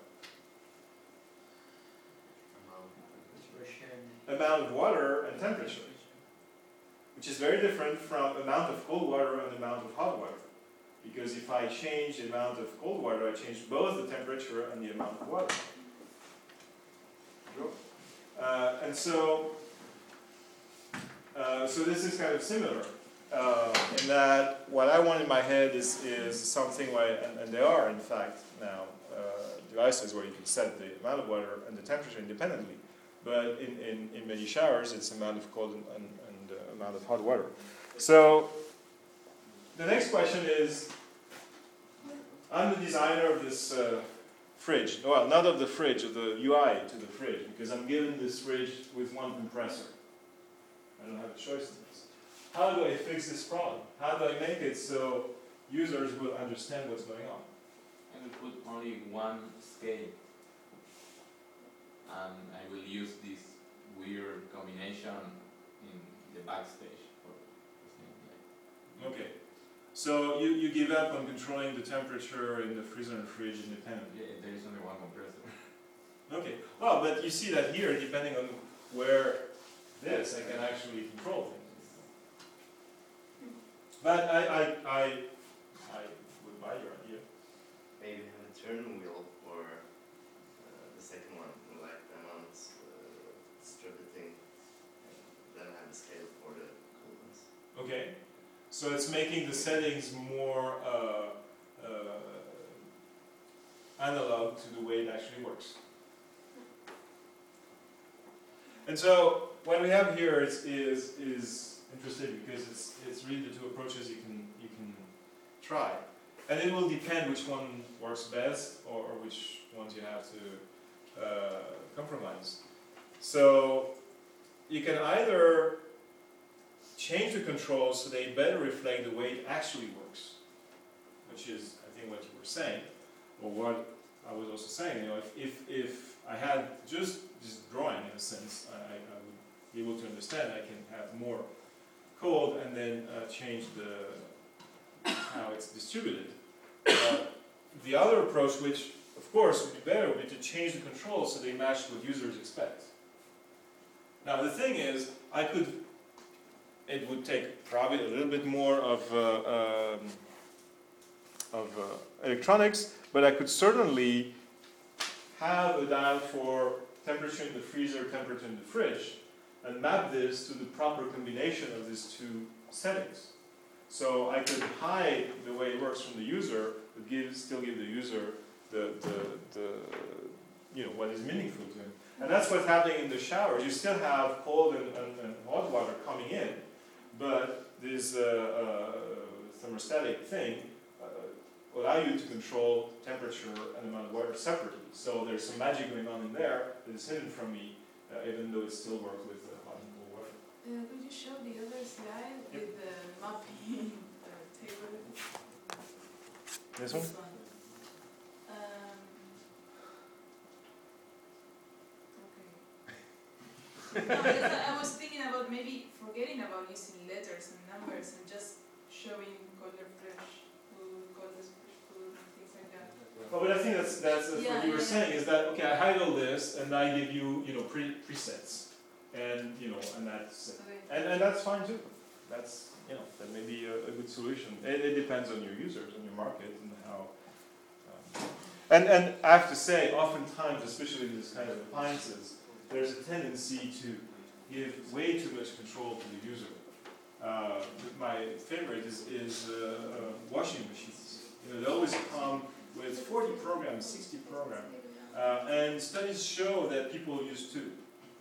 [SPEAKER 1] Amount of water and temperature, which is very different from amount of cold water and amount of hot water. Because if I change the amount of cold water, I change both the temperature and the amount of water. Uh, and so, uh, so this is kind of similar uh, in that what I want in my head is is something like, and, and there are in fact now uh, devices where you can set the amount of water and the temperature independently. But in, in, in many showers, it's amount of cold and, and, and uh, amount of hot water. So the next question is, I'm the designer of this uh, fridge. Well, not of the fridge, of the U I to the fridge, because I'm given this fridge with one compressor. I don't have a choice in this. How do I fix this problem? How do I make it so users will understand what's going on?
[SPEAKER 5] I will put only one scale. And I will use this weird combination in the backstage. For like.
[SPEAKER 1] Okay. So you, you give up on controlling the temperature in the freezer and fridge independently?
[SPEAKER 5] Yeah, there is only one compressor.
[SPEAKER 1] Okay. Well, but you see that here, depending on where this, I can actually control things. But I, I, I, I would buy your idea.
[SPEAKER 8] Maybe have a turn wheel or uh, the second one, like the amount uh, distributing, and then have a scale for the coolness.
[SPEAKER 1] Okay. So it's making the settings more uh, uh, analog to the way it actually works. And so what we have here is is, is interesting because it's it's really the two approaches you can you can try. and it will depend which one works best or, or which ones you have to uh, compromise. So you can either change the controls so they better reflect the way it actually works, which is, I think, what you were saying, or what I was also saying. You know, if if, if I had just this drawing in a sense, I, I would be able to understand. I can have more code and then uh, change the how it's distributed. Uh, the other approach, which of course would be better, would be to change the controls so they match what users expect. Now the thing is, I could. It would take probably a little bit more of uh, um, of uh, electronics, but I could certainly have a dial for temperature in the freezer, temperature in the fridge, and map this to the proper combination of these two settings. So I could hide the way it works from the user, but give, still give the user the, the, the you know, what is meaningful to him. And that's what's happening in the shower. You still have cold and, and, and hot water coming in, but this uh, uh, thermostatic thing uh, allow you to control temperature and amount of water separately. So there's some magic going on in there that is hidden from me, uh, even though it still works with uh, hot and cold water.
[SPEAKER 2] Uh, could you show the other slide
[SPEAKER 1] Yep.
[SPEAKER 2] with the mapping uh, table?
[SPEAKER 1] This one?
[SPEAKER 2] Um, okay. No, because I I was thinking about maybe forgetting about using letters and numbers and just showing color fresh food, color fresh food, and things like that.
[SPEAKER 1] Well, but I think that's that's uh,
[SPEAKER 2] Yeah,
[SPEAKER 1] what you were
[SPEAKER 2] yeah,
[SPEAKER 1] saying is that okay, I hide all this and I give you you know pre presets, and you know and that's it.
[SPEAKER 2] Okay.
[SPEAKER 1] and and that's fine too. That's you know that may be a, a good solution. It, it depends on your users and your market and how. Um, and and I have to say, oftentimes, especially in this kind of appliances, there's a tendency to give way too much control to the user. Uh, my favorite is, is uh, uh, washing machines. You know, they always come with forty programs, sixty programs, uh, and studies show that people use two.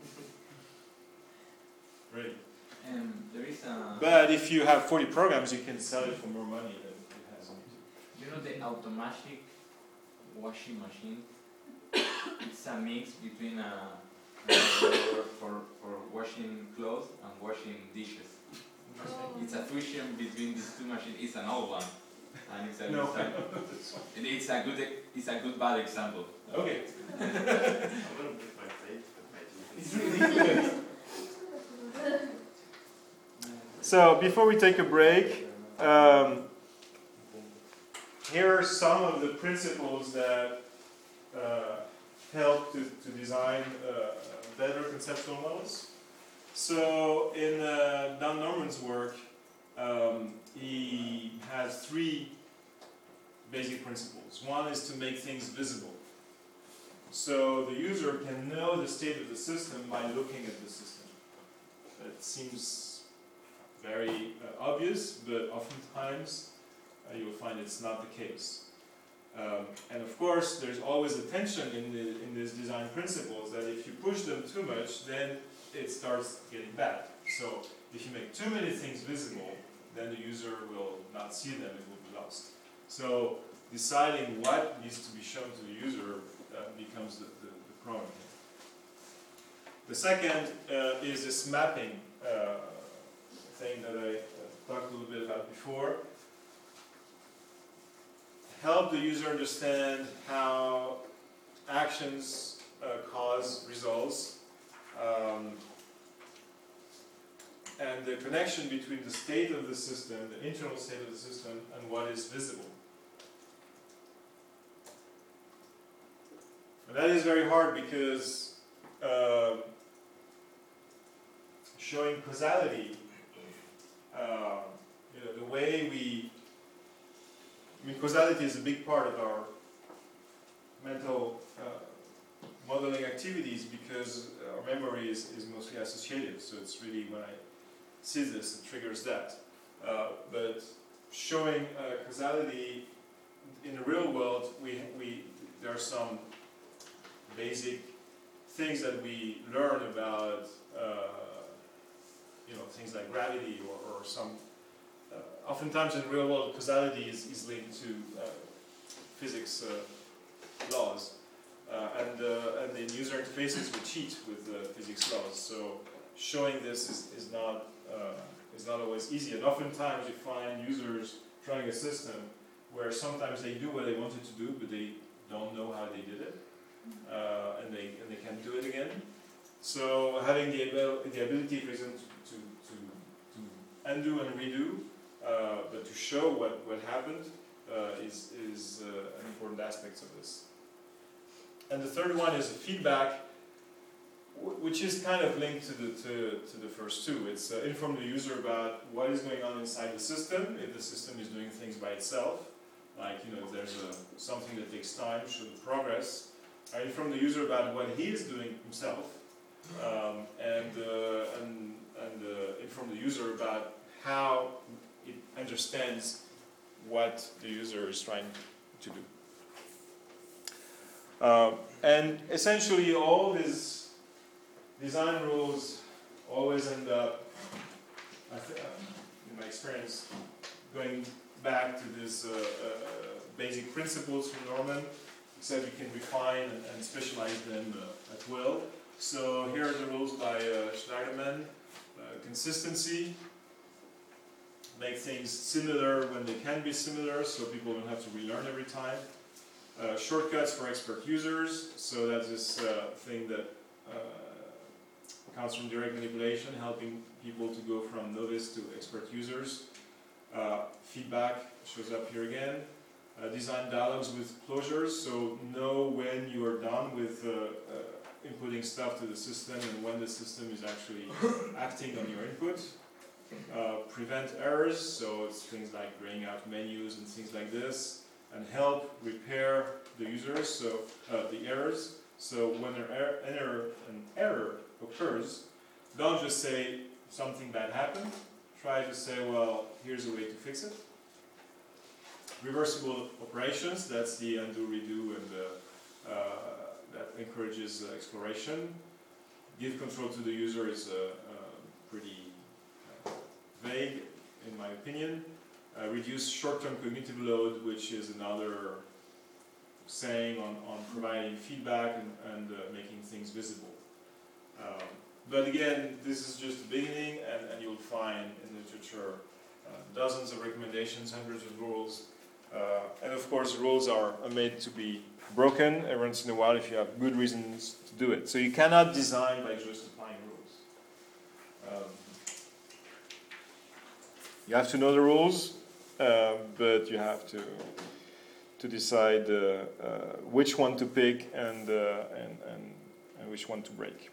[SPEAKER 1] Really.
[SPEAKER 5] Um, there is a.
[SPEAKER 1] But if you have forty programs, you can sell it for more money than it has on YouTube.
[SPEAKER 5] You know the automatic washing machine? It's a mix between a, a for, for for washing clothes and washing dishes.
[SPEAKER 2] Oh.
[SPEAKER 5] It's a fusion between these two machines. It's an old one, and it's a
[SPEAKER 1] No.
[SPEAKER 5] and it's a good it's a good bad example.
[SPEAKER 1] Okay.
[SPEAKER 8] I wouldn't put my plate with my
[SPEAKER 1] It's
[SPEAKER 8] teeth.
[SPEAKER 1] really good. So before we take a break, um, here are some of the principles that uh, help to, to design uh, better conceptual models. So in uh, Dan Norman's work, um, he has three basic principles. One is to make things visible. So the user can know the state of the system by looking at the system. That seems very uh, obvious, but oftentimes uh, you'll find it's not the case. Um, and of course, there's always a tension in, the, in these design principles that if you push them too much, then it starts getting bad. So if you make too many things visible, then the user will not see them, it will be lost. So deciding what needs to be shown to the user uh, becomes the, the, the problem. The second uh, is this mapping uh, thing that I uh, talked a little bit about before. Help the user understand how actions uh, cause results, um, and the connection between the state of the system, the internal state of the system, and what is visible. And that is very hard because uh, showing causality, uh, you know, the way we, I mean, causality is a big part of our mental uh, modeling activities because our memory is, is mostly associative. So it's really when I see this, it triggers that. Uh, but showing uh, causality in the real world, we, we, there are some basic things that we learn about, uh, you know, things like gravity or, or some uh, oftentimes in real world causality is, is linked to uh, physics uh, laws. Uh, and, uh, and in user interfaces we cheat with uh, physics laws. So showing this is, is, not, uh, is not always easy. And oftentimes you find users trying a system where sometimes they do what they wanted to do, but they don't know how they did it. Uh, and, they, and they can't do it again. So having the, abil the ability, for example, to, to, to undo and redo, uh, but to show what, what happened uh, is, is uh, an important aspect of this. And the third one is feedback, which is kind of linked to the, to, to the first two. It's uh, inform the user about what is going on inside the system, if the system is doing things by itself, like, you know, if there's a, something that takes time, show the progress. I inform the user about what he is doing himself, um, and, uh, and, and uh, inform the user about how it understands what the user is trying to do. Uh, and essentially all these design rules always end up, I th in my experience, going back to these uh, uh, basic principles from Norman, except you can refine and, and specialize them uh, at will. So here are the rules by uh, Schneiderman. Uh, consistency, make things similar when they can be similar, so people don't have to relearn every time. Uh, shortcuts for expert users, so that's this uh, thing that uh, comes from direct manipulation, helping people to go from novice to expert users. Uh, feedback shows up here again. Uh, design dialogues with closures, so know when you are done with uh, uh, inputting stuff to the system and when the system is actually acting on your input. Uh, prevent errors, so it's things like graying out menus and things like this, and help repair the users, so uh, the errors. So when an error, an error, an error occurs, don't just say something bad happened. Try to say, well, here's a way to fix it. Reversible operations, that's the undo, redo, and uh, uh, that encourages uh, exploration. Give control to the user is uh, uh, pretty uh, vague, in my opinion. Uh, reduce short-term cognitive load, which is another saying on, on providing feedback and, and uh, making things visible. Um, but again, this is just the beginning, and, and you'll find in literature uh, dozens of recommendations, hundreds of rules. Uh, and of course, rules are, are made to be broken every once in a while if you have good reasons to do it. So you cannot design by just applying rules. Um, you have to know the rules, uh, but you have to to decide uh, uh, which one to pick and, uh, and, and, and which one to break.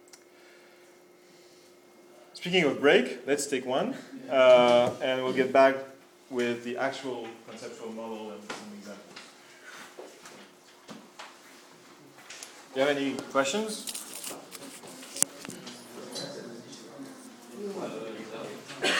[SPEAKER 1] Speaking of break, let's take one, uh, and we'll get back with the actual conceptual model and some examples. Do you have any questions?